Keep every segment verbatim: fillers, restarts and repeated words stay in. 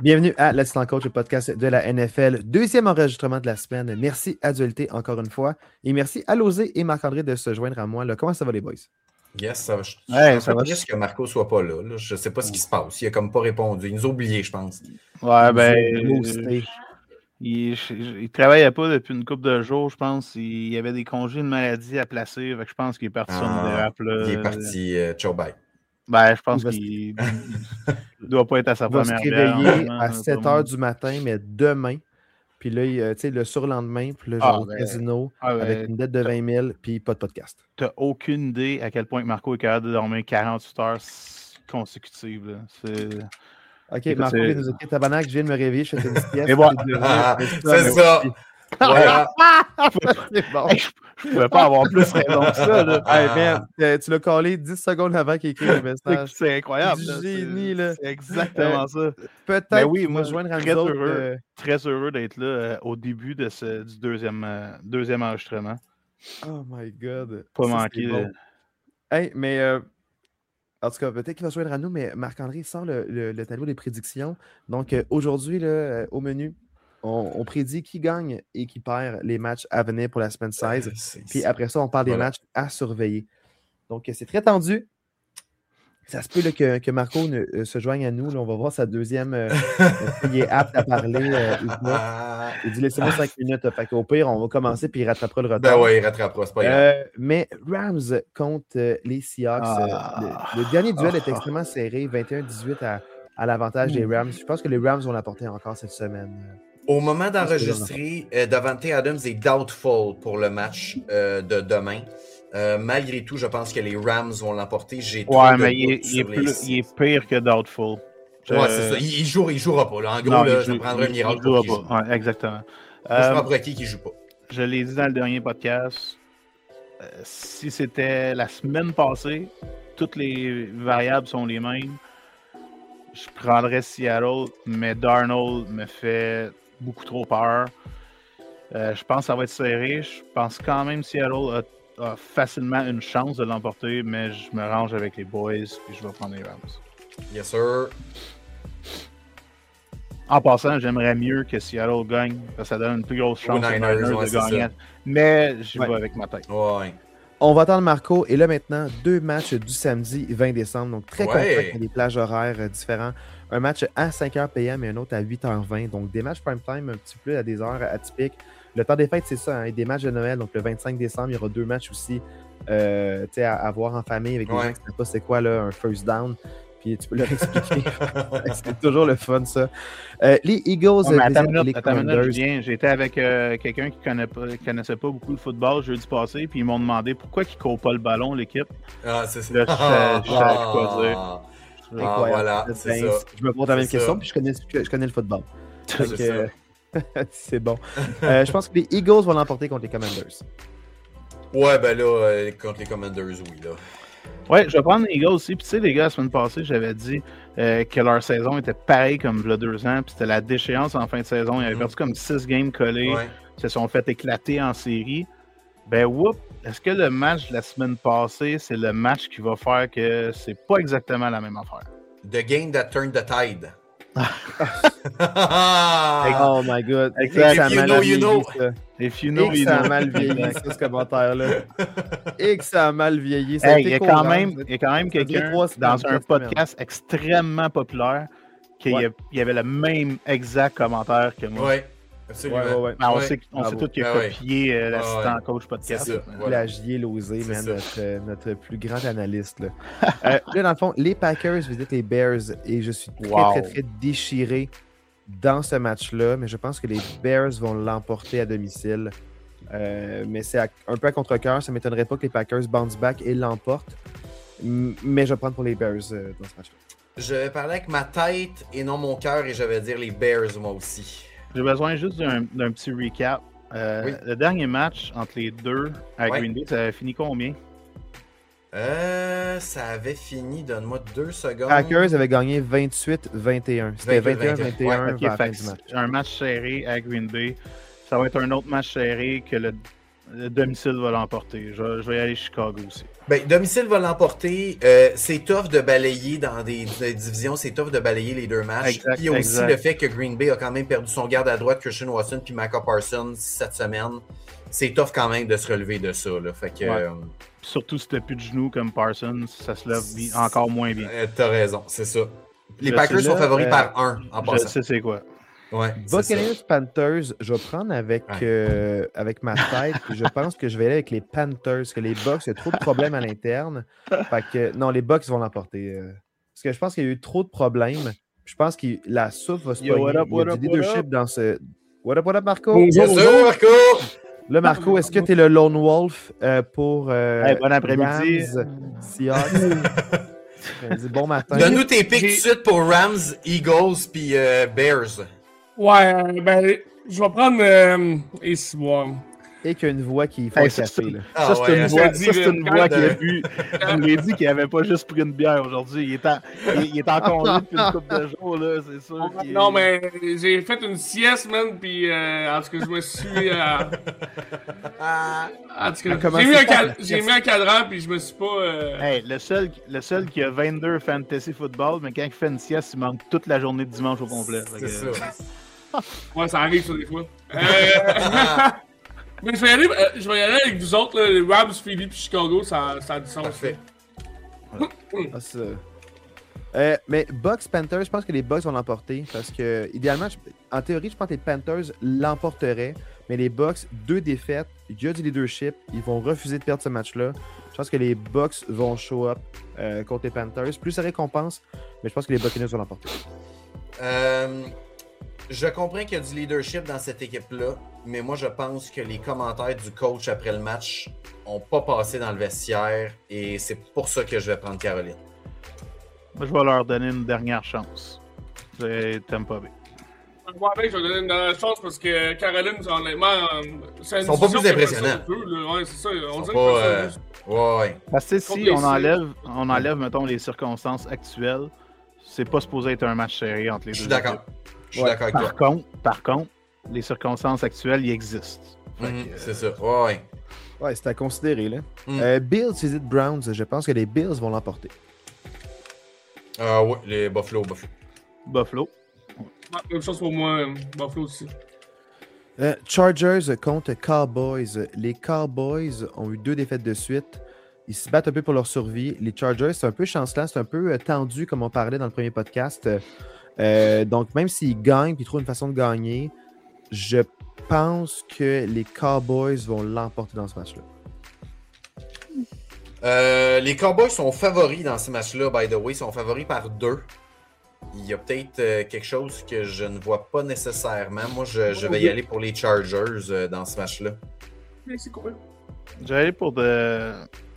Bienvenue à l'Assistant Coach, le podcast de la N F L. Deuxième enregistrement de la semaine. Merci à Dualité encore une fois. Et merci à Losé et Marc-André de se joindre à moi. Là, comment ça va les boys? Yes, ça va. Je, ouais, je ça suis va. triste que Marco soit pas là, là. Je sais pas ce qui se passe. Il a comme pas répondu. Il nous a oubliés, je pense. Ouais, Il ben. euh, il, il, il travaillait pas depuis une couple de jours, je pense. Il y avait des congés de maladie à placer. Fait que je pense qu'il est parti ah, sur une dérape. Là. Il est parti euh, ciao bye. Ben, je pense qu'il ne doit pas être à sa il va première se réveiller bière, à sept heures du matin, mais demain. Puis là, tu sais, le surlendemain, puis là, genre ah, au ben, casino, ah, ben, avec une dette de vingt mille, puis pas de podcast. Tu n'as aucune idée à quel point Marco est capable de dormir quarante-huit heures consécutives. Là. C'est... OK, écoute, Marco vient nous écrire tabarnak, je viens de me réveiller, je fais une sieste. Et bon. ah, c'est ça. Voilà. C'est bon. Hey, je ne pouvais pas avoir plus raison que ça. Là. Hey, man, euh, tu l'as collé dix secondes avant qu'il écrive le message. C'est incroyable. C'est génie, là. C'est exactement euh, ça. Peut-être ben oui, moi, je joindre à très, nous heureux, autres, euh... très heureux d'être là euh, au début de ce, du deuxième, euh, deuxième enregistrement. Oh my God. Pas manqué. Bon. Hey, mais... Euh... En tout cas, peut-être qu'il va se joindre à nous, mais Marc-André sort le, le, le tableau des prédictions. Donc, euh, aujourd'hui, là, euh, au menu, on, on prédit qui gagne et qui perd les matchs à venir pour la semaine seize. Euh, Puis après ça, on parle voilà. des matchs à surveiller. Donc, c'est très tendu. Ça se peut là, que, que Marco ne, euh, se joigne à nous. Là, on va voir sa deuxième. Euh, il est apte à parler. Euh, il dit laissez-moi cinq minutes. Fait qu'au pire, on va commencer puis il rattrapera le retard. Ben oui, il rattrapera, c'est pas grave. Euh, mais Rams contre euh, les Seahawks. Ah. Euh, le, le dernier duel ah. est extrêmement serré, vingt et un à dix-huit à, à l'avantage mmh. des Rams. Je pense que les Rams vont l'apporter encore cette semaine. Au moment d'enregistrer, euh, Davante Adams est doubtful pour le match euh, de demain. Euh, malgré tout, je pense que les Rams vont l'emporter. J'ai ouais, mais il est, il, est plus, les... il est pire que doubtful. Je... Ouais, c'est ça. Il, il, joue, il jouera pas. Là. En gros, non, là, je joue, prendrai un miracle pour qu'il joue. Ouais, exactement. Moi, je prends pour acquis qu'il joue pas. Je l'ai dit dans le dernier podcast. Euh, si c'était la semaine passée, toutes les variables sont les mêmes. Je prendrais Seattle, mais Darnold me fait beaucoup trop peur. Euh, je pense que ça va être serré. Je pense quand même que Seattle a, a facilement une chance de l'emporter, mais je me range avec les boys et je vais prendre les Rams. Yes, sir. En passant, j'aimerais mieux que Seattle gagne, parce que ça donne une plus grosse chance aux Niners, Niners ouais, de gagner. Ça. Mais j'y ouais. vais avec ma tête. Ouais. On va attendre Marco. Et là, maintenant, deux matchs du samedi vingt décembre. Donc, très ouais. complet avec des plages horaires euh, différents. Un match à cinq heures P M et un autre à huit heures vingt. Donc, des matchs prime time un petit peu à des heures atypiques. Le temps des fêtes, c'est ça. Hein, des matchs de Noël. Donc, le vingt-cinq décembre, il y aura deux matchs aussi euh, à, à voir en famille avec des ouais. gens qui ne savent pas c'est quoi là, un first down. Puis tu peux leur expliquer. C'est toujours le fun, ça. Euh, les Eagles, ouais, attends minute, les attends minute, Julien. J'étais avec euh, quelqu'un qui ne connaît connaissait pas beaucoup le football jeudi passé, puis ils m'ont demandé pourquoi ils ne courent pas le ballon, l'équipe. Ah, c'est ça. Là, je ne savais quoi dire. Ah, ah voilà, c'est ça. Je me pose la même question, puis je connais, je connais le football. C'est ça. Euh, c'est bon. euh, je pense que les Eagles vont l'emporter contre les Commanders. Ouais, ben là, euh, contre les Commanders, oui, là. Ouais, je vais prendre les Eagles aussi. Puis tu sais, les gars, la semaine passée, j'avais dit euh, que leur saison était pareille comme il y a deux ans. Puis c'était la déchéance en fin de saison. Ils avaient mm. perdu comme six games collés. Ouais. Ils se sont fait éclater en série. Ben, whoop! Est-ce que le match de la semaine passée, c'est le match qui va faire que c'est pas exactement la même affaire? The game that turned the tide. Oh my God. Exact. If you know, you know. If you know, you know. Ça a mal vieilli, ça, ce commentaire-là. Et que ça a mal vieilli. Ça hey, il, y a quand même, il y a quand même quelqu'un dans un podcast extrêmement populaire qui ouais. y avait le même exact commentaire que moi. Oui, absolument. Ouais, ouais, ouais. Ben, on ouais. sait, on ah sait bon. tous qu'il a ah copié ouais. euh, l'assistant ah ouais. coach podcast. Plagier Losé, man, notre, notre plus grand analyste. Là. euh, là, dans le fond, les Packers visitent les Bears et je suis très, wow. très, très déchiré dans ce match-là, mais je pense que les Bears vont l'emporter à domicile. Euh, mais c'est à, un peu à contre-cœur. Ça ne m'étonnerait pas que les Packers bounce back et l'emportent. Mais je vais prendre pour les Bears euh, dans ce match-là. Je vais parler avec ma tête et non mon cœur et je vais dire les Bears, moi aussi. J'ai besoin juste d'un, d'un petit recap. Euh, oui. Le dernier match entre les deux à ouais. Green Bay, ça a fini combien? Euh, ça avait fini, donne-moi deux secondes. Packers avait gagné vingt-huit vingt et un. C'était vingt et un vingt et un ouais, okay, match. Un match serré à Green Bay. Ça va être un autre match serré que le Le domicile va l'emporter. Je, je vais y aller Chicago aussi. Ben, domicile va l'emporter. Euh, c'est tough de balayer dans des, des divisions, c'est tough de balayer les deux matchs. Exact, Puis il y a aussi exact. le fait que Green Bay a quand même perdu son garde à droite, Christian Watson, puis Micah Parsons cette semaine. C'est tough quand même de se relever de ça. Là. Fait que, Ouais. euh, Surtout si t'as plus de genoux comme Parsons, ça se lève bi- encore moins bien. euh, t'as raison, c'est ça. Les Je Packers suis sont là, favoris euh, par un en Je passant. sais c'est quoi. Ouais, c'est ça. Buccaneers Panthers, je vais prendre avec, Ouais. euh, avec ma tête. Je pense que je vais aller avec les Panthers, parce que les Bucks, il y a trop de problèmes à l'interne. Fait que non, les Bucks vont l'emporter. euh, Parce que je pense qu'il y a eu trop de problèmes. Je pense que la soupe va se Yo, pogner. what up, Il y what a up, du what leadership up? dans ce. What up, what up, Marco? Bien Bonjour, sûr, bonjour. Marco! Là, Marco, est-ce que tu es le Lone Wolf euh, pour euh, Hey, bon après-midi. Rams, Seahawks? Ben, dis bon matin. Donne-nous tes pics tout J'ai- de suite pour Rams, Eagles puis euh, Bears. Ouais, euh, ben, je vais prendre. Euh, et si, ouais. Et qu'il y a une voix qui fait Hey, un ça, café. c'est- Là. Ah Ça, c'est ouais, une je voix, te dis, ça, c'est une le voix gars qui a de- bu. Je lui ai dit qu'il avait pas juste pris une bière aujourd'hui. Il est en, il, il est en congé depuis une couple de jours, là, c'est sûr. qu'il- Non, mais j'ai fait une sieste, man, puis euh, en tout cas, je me suis. Euh, en tout cas, Comment j'ai mis, c'est un pas cad- la j'ai sieste? mis un cadran, puis je me suis pas. Euh... Hey, le seul, le seul qui a vingt-deux fantasy football, mais quand il fait une sieste, il manque toute la journée de dimanche au complet. Fait que- C'est ça. Ouais, ça arrive, ça, des fois. Euh... mais je vais, y aller, euh, je vais y aller avec vous autres, là, les Rams, Philly, puis Chicago, ça, ça a du sens. Parfait. Ah, ça. Euh, mais Bucks Panthers, je pense que les Bucks vont l'emporter parce que, idéalement, je- en théorie, je pense que les Panthers l'emporteraient. Mais les Bucks, deux défaites, il y a du leadership, ils vont refuser de perdre ce match-là. Je pense que les Bucks vont show up euh, contre les Panthers. Plus ça récompense, mais je pense que les Buccaneers vont l'emporter. Euh, je comprends qu'il y a du leadership dans cette équipe-là, mais moi, je pense que les commentaires du coach après le match n'ont pas passé dans le vestiaire et c'est pour ça que je vais prendre Caroline. Moi, je vais leur donner une dernière chance. C'est Tampa Bay. Moi, avec, je vais donner une dernière chance parce que Caroline, honnêtement, euh, c'est une Ils sont pas division plus qui est impressionnants. un peu, là. Ouais, c'est ça. On Ils dirait sont que pas, ça euh, juste- Ouais, ouais. Parce que si Contre les on Saints. enlève, on enlève, mettons, les circonstances actuelles, c'est pas supposé être un match serré entre les Je deux. suis d'accord. équipes. Je suis Ouais. d'accord avec toi. Par contre, par contre, les circonstances actuelles, ils existent. Fait Mhm, que, euh, c'est ça. Ouais, ouais. Ouais, c'est à considérer. Là. Mm. Euh, Bills visite Browns, je pense que les Bills vont l'emporter. Ah ouais, les Buffalo, Buffalo. Buffalo. Ouais, même chose pour moi, euh, Buffalo aussi. Euh, Chargers contre Cowboys. Les Cowboys ont eu deux défaites de suite. Ils se battent un peu pour leur survie. Les Chargers, c'est un peu chancelant, c'est un peu euh, tendu, comme on parlait dans le premier podcast. Euh, donc, même s'ils gagnent, puis ils trouvent une façon de gagner, je pense que les Cowboys vont l'emporter dans ce match-là. Euh, les Cowboys sont favoris dans ce match-là, by the way. Ils sont favoris par deux. Il y a peut-être euh, quelque chose que je ne vois pas nécessairement. Moi, je, je vais y aller pour les Chargers euh, dans ce match-là. Mais c'est cool. J'allais pour de.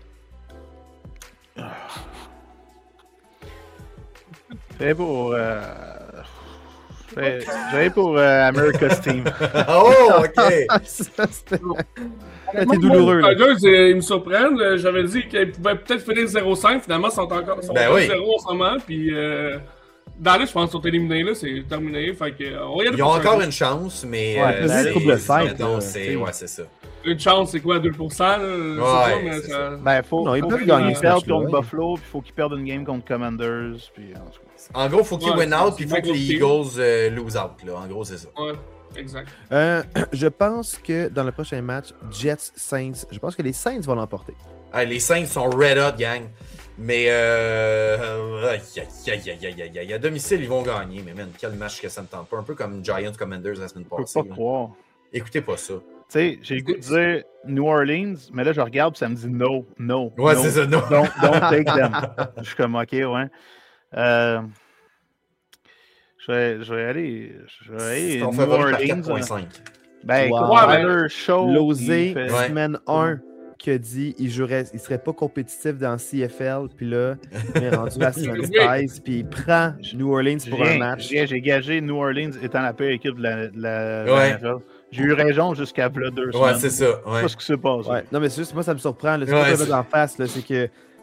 J'allais pour. Euh... j'allais- J'allais pour euh, America's Team. Oh, ok! Ça, c'était- Moi, T'es douloureux, moi, là. les Chargers, euh, ils me surprennent. Euh, J'avais dit qu'ils pouvaient peut-être finir zéro cinq. Finalement, ils sont encore sont Ben à oui. zéro en ce moment. Puis, euh, Dallas, je pense, sont éliminés. Là, c'est terminé. Fait que, euh, on va y aller Ils ont pour encore Chargers. une chance, mais. Ouais, euh, faisait c'est- le double c'est- fight, non, là, c'est- t'sais. Ouais, c'est ça. Une chance, c'est quoi, deux pour cent? Là? Je sais Ouais, pas, mais c'est ça... Ben, faut, Non, ils faut peuvent qu'ils gagner ce perdent match-là, contre ouais. Buffalo, puis faut qu'ils perdent une game contre Commanders. Puis, en tout cas. En gros, il faut qu'ils Ouais, win c'est- out, c'est puis il faut bien que les compliqué. Eagles euh, lose out. Là. En gros, c'est ça. Ouais, exact. Euh, je pense que dans le prochain match, Jets-Saints, je pense que les Saints vont l'emporter. Ah, les Saints sont red hot, gang. Mais euh... aïe, aïe, aïe, aïe, aïe, aïe, aïe. À domicile, ils vont gagner. Mais man, quel match que ça me tente pas. Un peu comme Giants Commanders la semaine Je peux passée. pas là. croire. Écoutez pas ça. Tu sais, j'ai le goût de dire New Orleans, mais là, je regarde et ça me dit no, no. Ouais, no, c'est ça, no. Don't, don't take them. Je suis comme, ok, ouais. Euh, je, vais, je vais aller. Je vais aller Ils sont New favoris par Orleans. quatre virgule cinq. Ben, Wow. écoute, Ouais, mais- Tyler Shaw, Losé, il fait- Ouais. semaine un, qui a dit qu'il jouerait, il serait pas compétitif dans le C F L, puis là, il est rendu à semaine seize, puis il prend New Orleans Je pour un viens- match. je viens- J'ai gagé New Orleans étant la pire équipe de la, de la, de Ouais. la N F L. J'ai eu raison jusqu'à là, deux Ouais, semaines. c'est ça. C'est Ouais. pas ce qui s'est passé. Ouais. Non, mais c'est juste, moi, ça me surprend. là. C'est Ouais, pas c'est- que d'en face, là, c'est que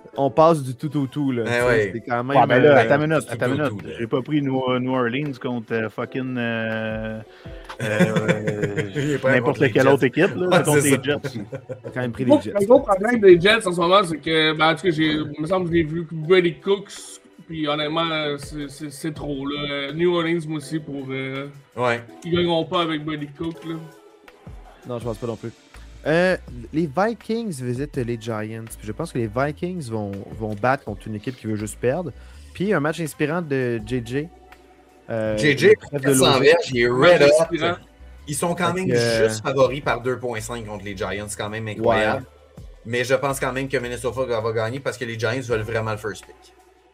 On passe du tout au tout, là. Eh tu sais, ouais. C'est quand même. Ouais, ben là, euh, attends une minute, tout, attends une tout, minute. tout, là. J'ai pas pris New, New Orleans contre euh, fucking euh, euh, Il est pas n'importe contre les quelle Jets. autre équipe, là, Ouais, c'est contre c'est les ça. Jets. T'as quand même pris Le les Jets. gros problème des Jets en ce moment, c'est que, ben, en tout cas, j'ai, il me semble que j'ai vu Brady Cooks, puis honnêtement, euh, c'est, c'est, c'est trop, là. Euh, New Orleans, moi aussi, pour. Euh, Ouais. ils gagneront pas avec Brady Cook, là. Non, je pense pas non plus. Euh, les Vikings visitent les Giants. Puis je pense que les Vikings vont, vont battre contre une équipe qui veut juste perdre. Puis un match inspirant de J J. Euh, J J, le trêve de quatre cents Lausanne. verges, il est red Match hot. inspirant. Ils sont quand Fait même que, euh, juste favoris par deux virgule cinq contre les Giants. C'est quand même incroyable. Mais je pense quand même que Minnesota va gagner parce que les Giants veulent vraiment le first pick.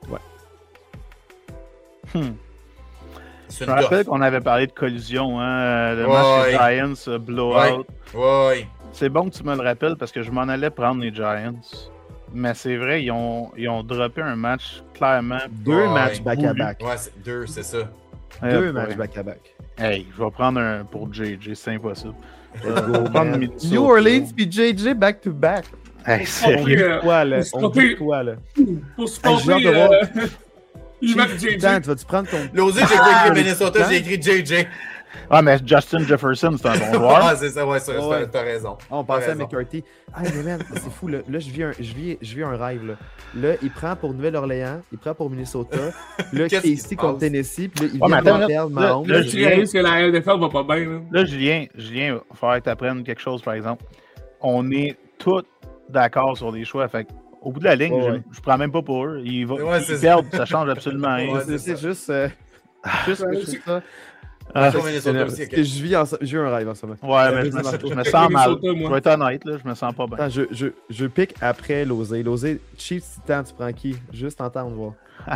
Hmm. C'est Je une me rappelle toffe. qu'on avait parlé de collusion, hein, le Ouais. match des Giants, euh, blowout. Ouais. C'est bon que tu me le rappelles parce que je m'en allais prendre les Giants. Mais c'est vrai, ils ont, ils ont droppé un match clairement. Deux Ouais. matchs back-à-back. Ouais, c'est deux, c'est ça. Deux Euh, matchs ouais. back-à-back. Hey, je vais prendre un pour J J, c'est impossible. Let's Euh, go, je vais prendre man. Minnesota. New Orleans puis J J back-to-back. Hey, On sérieux. dit euh, quoi, là? faut On stopper. dit quoi, là? Pour Hey, j'ai hâte supporter. de voir. Euh, il va Chief J J. Titan, tu vas-tu prendre ton. L'autre, j'ai pas Ah, écrit les Minnesota, Titans. j'ai écrit J J. Ah, mais Justin Jefferson, c'est un bon joueur. Ah, c'est ça, ouais, ça, Ouais. t'as- t'as raison. Ah, on T'as pensait à raison. McCarthy. Ah, mais man, c'est fou, là. Là, je vis un, je vis, je vis un rêve, là. Là, il prend pour Nouvelle-Orléans, il prend pour Minnesota. Là, Qu'est-ce qui se Casey contre passe? Tennessee, puis là, il Ouais, mais vient attends, de perdre là, Mahomes. là, Là, je tu viens- réalises que la N F L va pas bien, là. Là, Julien, Julien, il va falloir que tu apprennes quelque chose, par exemple. On est tous d'accord sur des choix. Fait au bout de la ligne, Ouais, je, ouais. je prends même pas pour eux. Ils, vont, Ouais, ils c'est ça. perdent, ça change absolument rien. Ouais, c'est c'est ça. c'est juste. euh, juste que je trouve ça. Ah, Sur c'est- Minnesota c'est- aussi, c'est ok. que je vis en, je vis un rêve en ce moment. Ouais, mais je me, je me sens mal. Minnesota, moi. Je vais être honnête, là, je me sens pas bien. Attends, je, je, je pique après Losé. Losé, Chiefs Titan, tu prends qui? Juste entendre voir.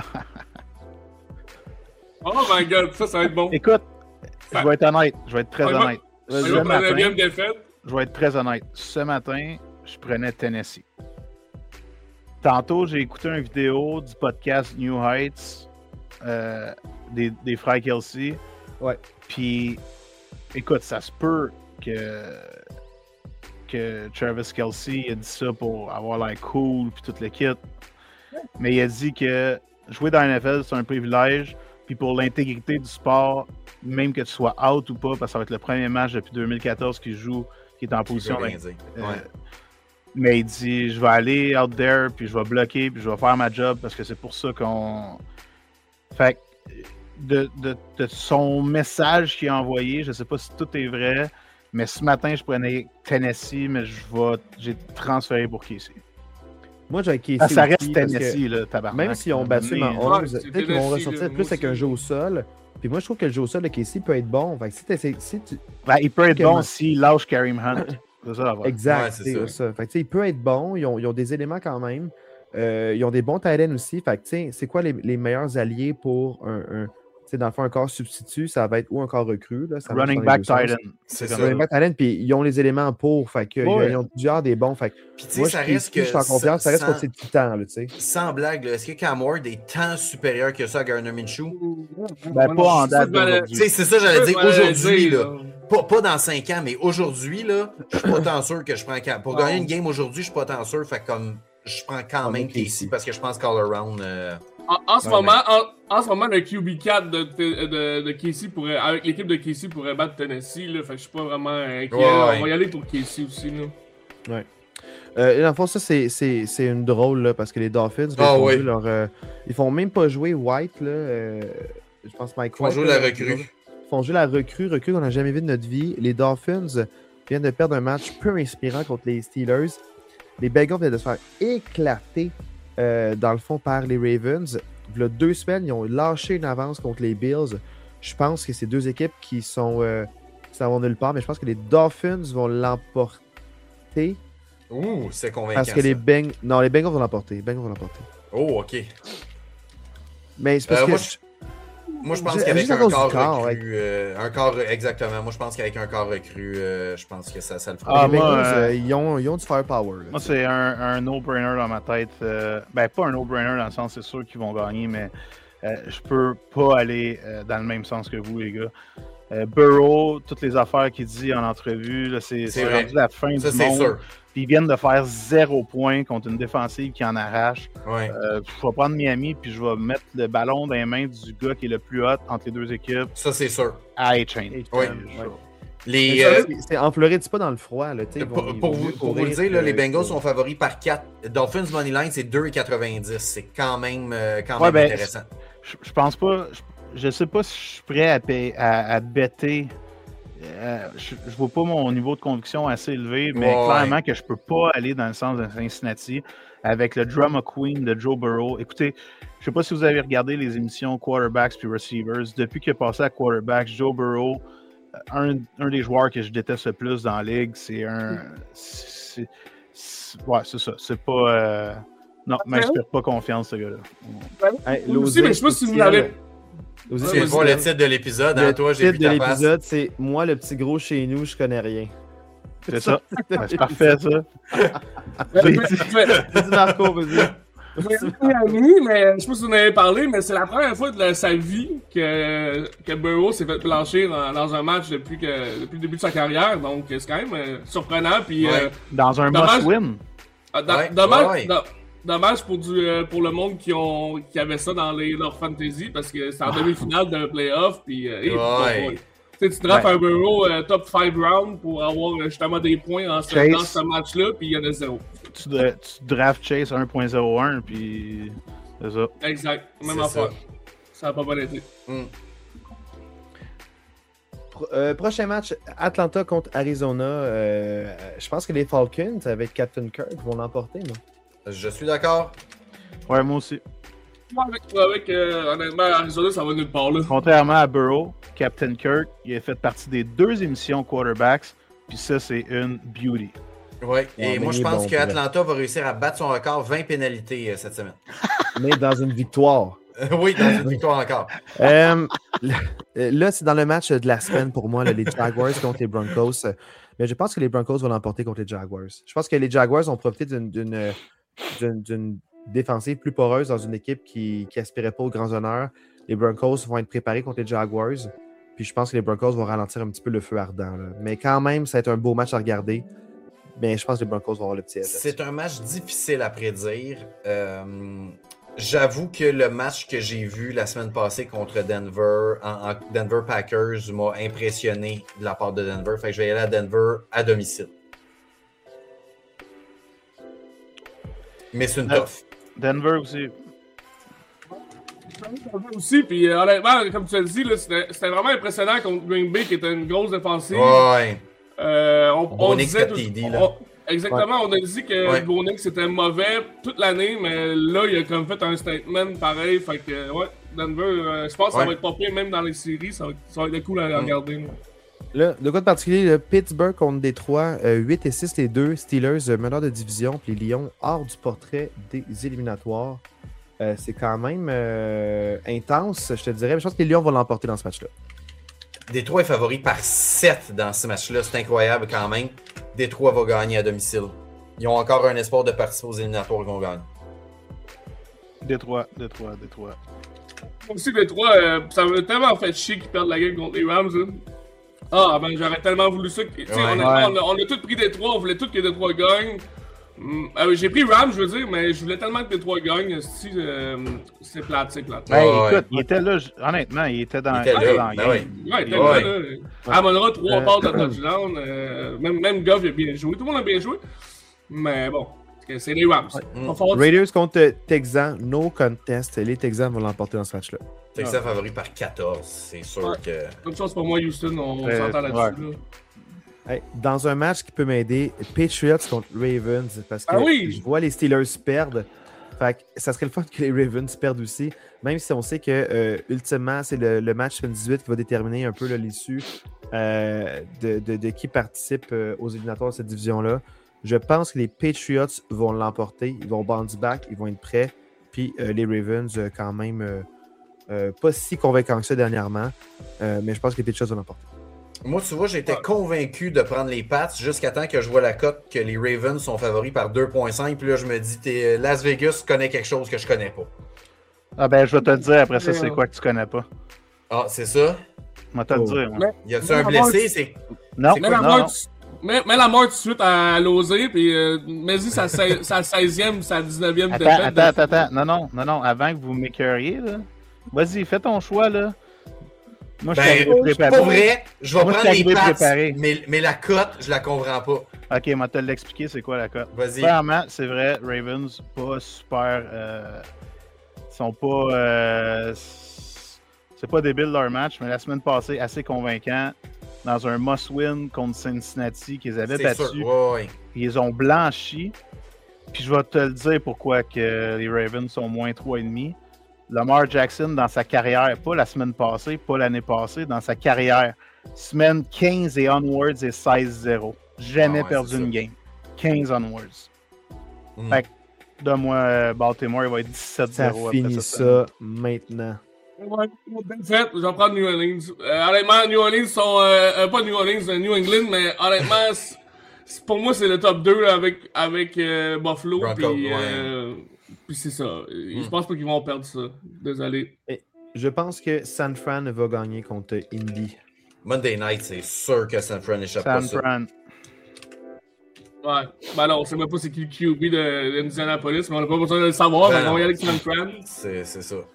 Oh my god, ça, ça va être bon. Écoute, je vais être honnête. Je vais être très Ouais, honnête. On Vas-y, va Ce prendre la matin, neuvième défaite. je vais être très honnête. Ce matin, je prenais Tennessee. Tantôt, j'ai écouté une vidéo du podcast New Heights euh, des, des frères Kelsey. Ouais. Puis, écoute, ça se peut que, que Travis Kelsey a dit ça pour avoir l'air cool puis toute l'équipe. Mais il a dit que jouer dans la N F L, c'est un privilège. Puis pour l'intégrité du sport, même que tu sois out ou pas, parce que ça va être le premier match depuis deux mille quatorze qu'il joue, qui est en Je position veux d'in- rien dire. euh, Ouais. mais il dit, je vais aller out there, puis je vais bloquer, puis je vais faire ma job, parce que c'est pour ça qu'on... Fait que, de, de, de son message qu'il a envoyé, je sais pas si tout est vrai, mais ce matin, je prenais Tennessee, mais je vais... J'ai transféré pour Casey. Moi, j'ai Casey. Ah, ça aussi, reste parce que Tennessee, là, tabarnak. Même s'ils ont battu Mais- Mahomes, Ouais, c'est peut-être qu'ils vont Tennessee, ressortir là, plus moi avec un aussi, jeu là. au sol. Puis moi, je trouve que le jeu au sol de Casey peut être bon. Fait que si, t'essaies- si tu... Ben, il peut être Comment? bon s'il lâche Kareem Hunt. C'est ça, la voix. Exact, Ouais, c'est c'est ça. ça. Fait que, tu sais, il peut être bon. Ils ont, ils ont des éléments quand même. Euh, ils ont des bons talents aussi. Fait que, tu sais, c'est quoi les, les meilleurs alliés pour un, un tu sais, dans le fond, un corps substitut, ça va être ou un corps recru. Là, ça marche Running dans les back deux sens. tight end. C'est comme ça. Running back talent, puis ils ont les éléments pour. Fait que, Ouais. ils ont plusieurs des bons. Fait que, Puis tu sais, moi, ça je, reste Casey, que. je suis en confiance. Ça reste sans- contre ses titans, là, tu sais. Sans blague, là, est-ce que Cam Ward est tant supérieur que ça à Gardner Minshew? Ben, pas en date Tu d'aujourd'hui. sais, c'est ça, j'allais dire Ouais, aujourd'hui, dire, là. Pas, pas dans cinq ans, mais aujourd'hui, là, je suis pas tant sûr que je prends Cam. Pour gagner une game aujourd'hui, je suis pas tant sûr. Fait que comme je prends quand On même est Casey. Casey parce que je pense qu'all around. euh, En, en ce Ouais, moment, en, en ce moment, le Q B quatre de, de, de, de Casey pourrait, avec l'équipe de Casey pourrait battre Tennessee, là. Fait que je suis pas vraiment inquiet. Ouais, là. ouais. On va y aller pour Casey aussi, là. Euh, dans le fond, ça, c'est- c'est c'est une drôle, là, parce que les Dolphins, là, Ah, ils, font oui. jouer leur, euh, ils font même pas jouer White, là. euh, je pense Mike Faut White. jouer là, la recrue. Ils font jouer la recrue, recrue qu'on n'a jamais vu de notre vie. Les Dolphins viennent de perdre un match peu inspirant contre les Steelers. Les Bengals viennent de se faire éclater, euh, dans le fond, par les Ravens. Il y a deux semaines, ils ont lâché une avance contre les Bills. Je pense que c'est deux équipes qui sont... Euh, ça va nulle part, mais je pense que les Dolphins vont l'emporter. Ouh, c'est convaincant. Parce que les ça. Bengals... Non, les Bengals vont l'emporter. Les Bengals vont l'emporter. Oh, ok. Mais c'est parce Euh, que... moi, je, moi, je pense Juste- qu'avec juste à un cause du corps corps, recru, euh, un corps, exactement. Moi, je pense qu'avec un corps recru, euh, je pense que ça, ça le fera. Ah, les moi, Bengals, euh, euh, ils, ont, ils ont du firepower. là, Moi, tu sais. c'est un, un no-brainer dans ma tête. Euh, ben, pas un no-brainer dans le sens, c'est sûr qu'ils vont gagner, mais euh, je peux pas aller euh, dans le même sens que vous, les gars. Euh, Burrow, toutes les affaires qu'il dit en entrevue, là, c'est, C'est c'est vrai. rendu la fin Ça, du c'est monde. sûr. Puis ils viennent de faire zéro point contre une défensive qui en arrache. Ouais. Euh, je vais prendre Miami puis je vais mettre le ballon dans les mains du gars qui est le plus hot entre les deux équipes Ça, c'est sûr. à A-Chain. Et- Oui. ouais. Les, Mais euh, c'est- C'est en Floride, pas dans le froid. Là, tu sais, ils vont- pour, ils pour vont vous, mieux pour vous le courir dire, là, que- les Bengals que- sont favoris par quatre. Dolphins Moneyline, c'est deux virgule quatre-vingt-dix. C'est quand même, euh, quand Ouais, même ben, intéressant. Je, je pense pas. Je, je sais pas si je suis prêt à, payer, à, à better. Euh, je, je vois pas mon niveau de conviction assez élevé, mais Ouais. clairement que je peux pas aller dans le sens de Cincinnati avec le drama queen de Joe Burrow. Écoutez, je sais pas si vous avez regardé les émissions Quarterbacks puis Receivers. Depuis qu'il est passé à Quarterbacks, Joe Burrow, un, un des joueurs que je déteste le plus dans la ligue, c'est un. C'est, c'est, ouais, c'est ça. C'est pas. Euh, non, m'inspire pas confiance, ce gars-là. Hey, Moi aussi, mais je sais pas si vous l'avez. L'Osée C'est Ouais, pas vas-y. le titre de l'épisode, Le hein, toi, j'ai titre vu de ta face. l'épisode, c'est « Moi, le petit gros chez nous, je connais rien C'est ça. Ouais, c'est parfait, ça. Vas-y, Vas-y, Marco, vas-y. Miami, mais je sais pas si vous en avez parlé, mais c'est la première fois de la- sa vie que, que Burrow s'est fait plancher dans, dans un match depuis, que, depuis le début de sa carrière. Donc, c'est quand même euh, surprenant. Puis, Ouais. euh, Dans un Dommage. must-win. ah, do- Ouais, dommage, ouais. do- dommage pour, du, euh, pour le monde qui, ont, qui avait ça dans les, leur fantasy parce que c'est en demi-finale d'un playoff. Puis, euh, et- Ouais. ouais. Tu sais, tu drafts Ouais. un Burrow euh, top cinq round pour avoir euh, justement des points en ce, Chase. dans ce match-là, puis il y en a zéro. Tu, dra- tu draft Chase un point zéro un, puis c'est ça. Exact. Même C'est affaire. ça. Ça n'a pas bien été. Hmm. Pro- euh, prochain match, Atlanta contre Arizona. Euh, je pense que les Falcons, avec Captain Kirk, vont l'emporter. moi. Je suis d'accord. Ouais, moi aussi. Moi, avec, moi, avec euh, honnêtement, Arizona, ça va nulle part, là. Contrairement à Burrow, Captain Kirk, il a fait partie des deux émissions quarterbacks, puis ça, c'est une beauty. Ouais. Et Ouais, moi, mais je il est pense bon, que pour Atlanta va réussir à battre son record vingt pénalités euh, cette semaine. Mais dans une victoire. oui, dans une victoire encore. Euh, là, c'est dans le match de la semaine pour moi, là, les Jaguars contre les Broncos. Mais je pense que les Broncos vont l'emporter contre les Jaguars. Je pense que les Jaguars ont profité d'une, d'une, d'une, d'une défensive plus poreuse dans une équipe qui n'aspirait pas aux grands honneurs. Les Broncos vont être préparés contre les Jaguars. Puis je pense que les Broncos vont ralentir un petit peu le feu ardent. Là. Mais quand même, ça va être un beau match à regarder. Mais je pense que les Broncos vont avoir le petit edge. C'est un match difficile à prédire. Euh, J'avoue que le match que j'ai vu la semaine passée contre Denver, en, en Denver Packers, m'a impressionné de la part de Denver. Fait que je vais y aller à Denver à domicile. Mais c'est une Euh, tough. Denver aussi. Aussi, puis euh, honnêtement, comme tu as dit, là, c'était, c'était vraiment impressionnant contre Green Bay, qui était une grosse défensive. Ouais. Euh, on, on Bonix disait quatre tout- T D, là. on- exactement, on a dit que Ouais. Bonix était mauvais toute l'année, mais là, il a comme fait un statement pareil. Fait que, ouais, Denver, euh, je pense que ça Ouais. va être pas pire même dans les séries. Ça va, ça va être cool à Mm. regarder. là. Là, de quoi de particulier, le Pittsburgh contre Détroit, euh, huit et six les deux, Steelers euh, meneurs de division, puis les Lions hors du portrait des éliminatoires. Euh, c'est quand même euh, intense, je te dirais. Mais je pense que les Lions vont l'emporter dans ce match-là. Détroit est favori par sept dans ce match-là. C'est incroyable quand même. Détroit va gagner à domicile. Ils ont encore un espoir de participer aux éliminatoires. Ils vont gagner. Détroit, Détroit, Détroit. Moi aussi, les trois, euh, ça m'a tellement fait chier qu'ils perdent la game contre les Rams. Là. Ah, ben j'aurais tellement voulu ça. Tu sais, Ouais. honnêtement, Ouais. on, a, on a tous pris des trois, on voulait tous que les trois gagnent. Hum, euh, j'ai pris Rams, je veux dire, mais je voulais tellement que les trois gagnent. Si, euh, c'est plate, c'est plate. Ouais, Hey, ouais. écoute, il était là, j- honnêtement, il était dans, Il était là, dans le ben game. oui. Ouais, Il- t'es Ouais. là, là. Amon-Ra, trois Euh, passes de touchdown. euh, même, même Goff a bien joué. Tout le monde a bien joué. Mais bon, c'est les Rams. Mm. Va falloir- Raiders contre Texans, no contest. Les Texans vont l'emporter dans ce match-là. Texas favori par quatorze. C'est sûr Ouais. que. Bonne chance pour moi, Houston. On Euh, s'entend là-dessus. ouais. là. Hey, dans un match qui peut m'aider, Patriots contre Ravens, parce que Ah oui! je vois les Steelers perdre. Fait que ça serait le fun que les Ravens perdent aussi, même si on sait que euh, ultimement, c'est le, le match dix-huit qui va déterminer un peu là, l'issue euh, de, de, de qui participe euh, aux éliminatoires de cette division-là. Je pense que les Patriots vont l'emporter, ils vont bounce back, ils vont être prêts. Puis euh, les Ravens, euh, quand même, euh, euh, pas si convaincants que ça dernièrement, euh, mais je pense que les Patriots vont l'emporter. Moi, tu vois, j'étais Ouais. convaincu de prendre les Pats jusqu'à temps que je vois la cote que les Ravens sont favoris par deux virgule cinq. Puis là, je me dis, t'es, Las Vegas connaît quelque chose que je connais pas. Ah ben, je vais te le dire après ça, Ouais. c'est quoi que tu connais pas. Ah, c'est ça? On va te le Oh. dire. Moi. Mais- Y a-tu Mais un la blessé? mort- C'est... Non, C'est Mets non, la, non. mort, tout- mets, mets la mort tout de suite à l'oser, puis euh, mets-y sa, seize- sa seizième, sa dix-neuvième Attends, défaite. attends, attends, attends. Non, non, non, non. Avant que vous m'écœuriez, là. Vas-y, fais ton choix, là. Moi, je suis Ben, arrivé préparé. pour vrai, je vais Moi, je prendre suis les arrivé passes, préparé. mais, mais la cote, je la comprends pas. Ok, on va te l'expliquer, c'est quoi la cote. Vas-y. Premièrement, c'est vrai, Ravens, pas super. Euh, sont pas. Euh, c'est pas débile leur match, mais la semaine passée, assez convaincant. Dans un must-win contre Cincinnati qu'ils avaient C'est battu. sûr. Ouais, ouais. Ils ont blanchi. Puis je vais te le dire pourquoi que les Ravens sont moins trois virgule cinq. Lamar Jackson, dans sa carrière, pas la semaine passée, pas l'année passée, dans sa carrière, semaine quinze et onwards et seize zéro. Jamais Ah ouais, perdu c'est une ça. game. quinze onwards. Mm. Fait que, donne-moi euh, Baltimore, il va être dix-sept Ça zéro après finit cette ça semaine. maintenant. Ouais, bien fait, je vais prendre New Orleans. Euh, honnêtement, New Orleans sont. Euh, euh, pas New Orleans, euh, New England, mais honnêtement, c'est- c'est- pour moi, c'est le top deux là, avec, avec euh, Buffalo. Broncos, Puis ouais. euh, puis c'est ça. Je Mm. pense pas qu'ils vont perdre ça. Désolé. Je pense que San Fran va gagner contre Indy. Monday night, c'est sûr que San Fran échappe pas San ça. Fran. Ouais. Ben non, on sait même pas c'est qui le Q B de d'Indianapolis, mais on n'a pas besoin de le savoir. Ben donc on va y non. aller avec San Fran. C'est, c'est ça.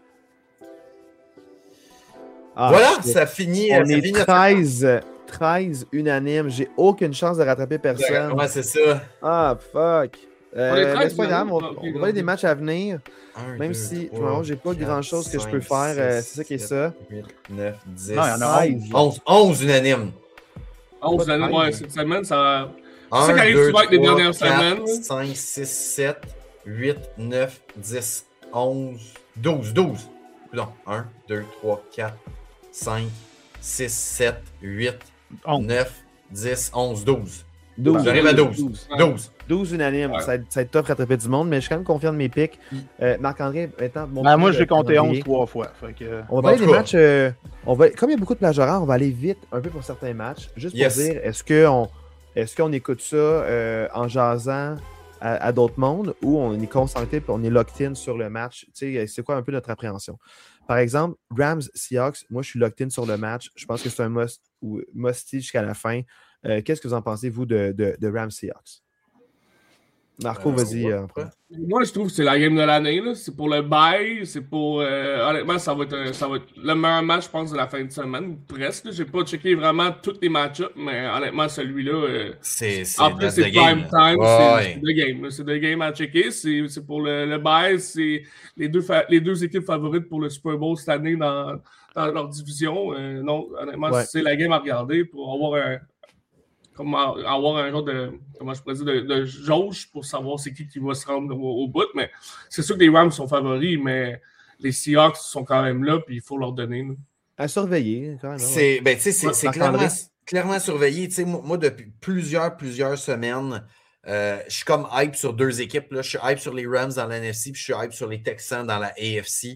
Ah, voilà, shit. ça finit. On ça est finit notre- treize, treize unanimes. J'ai aucune chance de rattraper personne. Ouais, c'est ça. Ah, fuck. Euh, On est mais treize c'est pas grave, on, unanimes? on va parler des matchs à venir. Un, Même deux, si, trois, je me rends, j'ai pas quatre, grand chose que je peux cinq, faire. euh, six, c'est ça qui est sept, ça. huit, neuf, dix, Non, il y en a treize. onze. onze unanimes. onze Pas de années, ouais, treize. cette semaine, ça. C'est un, ça qui arrive deux, souvent avec les trois, dernières quatre, semaines. cinq, six, sept, huit, neuf, dix, onze, douze. douze. Non, un, deux, trois, quatre, cinq, six, sept, huit, onze. neuf, dix, onze, douze. douze. J'arrive à douze. douze. douze. douze unanimes. Ouais. Ça, va être- ça va être tough rattraper du monde, mais je suis quand même confiant de mes pics. Euh, Marc-André, étant mon Ben, moi, petit j'ai compté calendrier, onze trois fois. Fait que... On va En parler tout des cas. matchs. euh, on va, comme il y a beaucoup de plages horaires, on va aller vite un peu pour certains matchs. Juste pour Yes. dire, est-ce qu'on est qu'on écoute ça euh, en jasant à, à d'autres mondes ou on est concentré et on est locked in sur le match? Tu sais, c'est quoi un peu notre appréhension? Par exemple, Rams Seahawks, moi je suis locked in sur le match. Je pense que c'est un must ou musty jusqu'à la fin. Euh, Qu'est-ce que vous en pensez, vous, de, de, de Rams Seahawks? Marco, Euh, vas-y. ouais, euh, en ouais. premier. Moi, je trouve que c'est la game de l'année. là. C'est pour le bail. C'est pour. euh, honnêtement, ça va, être, un- ça va être le meilleur match, je pense, de la fin de semaine. Presque. J'ai pas checké vraiment tous les match-ups, mais honnêtement, celui-là. euh, C'est, c'est, en plus, that's c'est the game, prime là. time. Ouais, c'est ouais. c'est deux games. là. C'est deux games à checker. C'est c'est pour le, le bail. C'est les deux, fa- les deux équipes favorites pour le Super Bowl cette année dans, dans leur division. Euh, non, honnêtement, Ouais. c'est la game à regarder pour avoir un. Comment avoir un genre de, comment je pourrais dire, de, de jauge pour savoir c'est qui qui va se rendre au, au bout. Mais c'est sûr que les Rams sont favoris, mais les Seahawks sont quand même là, puis il faut leur donner. là. À surveiller, quand même. hein, ouais. C'est, ben, tu sais, c'est, Ouais, c'est Marc-André. clairement, clairement surveillé. Tu sais, moi, moi, depuis plusieurs, plusieurs semaines, euh, je suis comme hype sur deux équipes. Là. Je suis hype sur les Rams dans la N F C, puis je suis hype sur les Texans dans la A F C.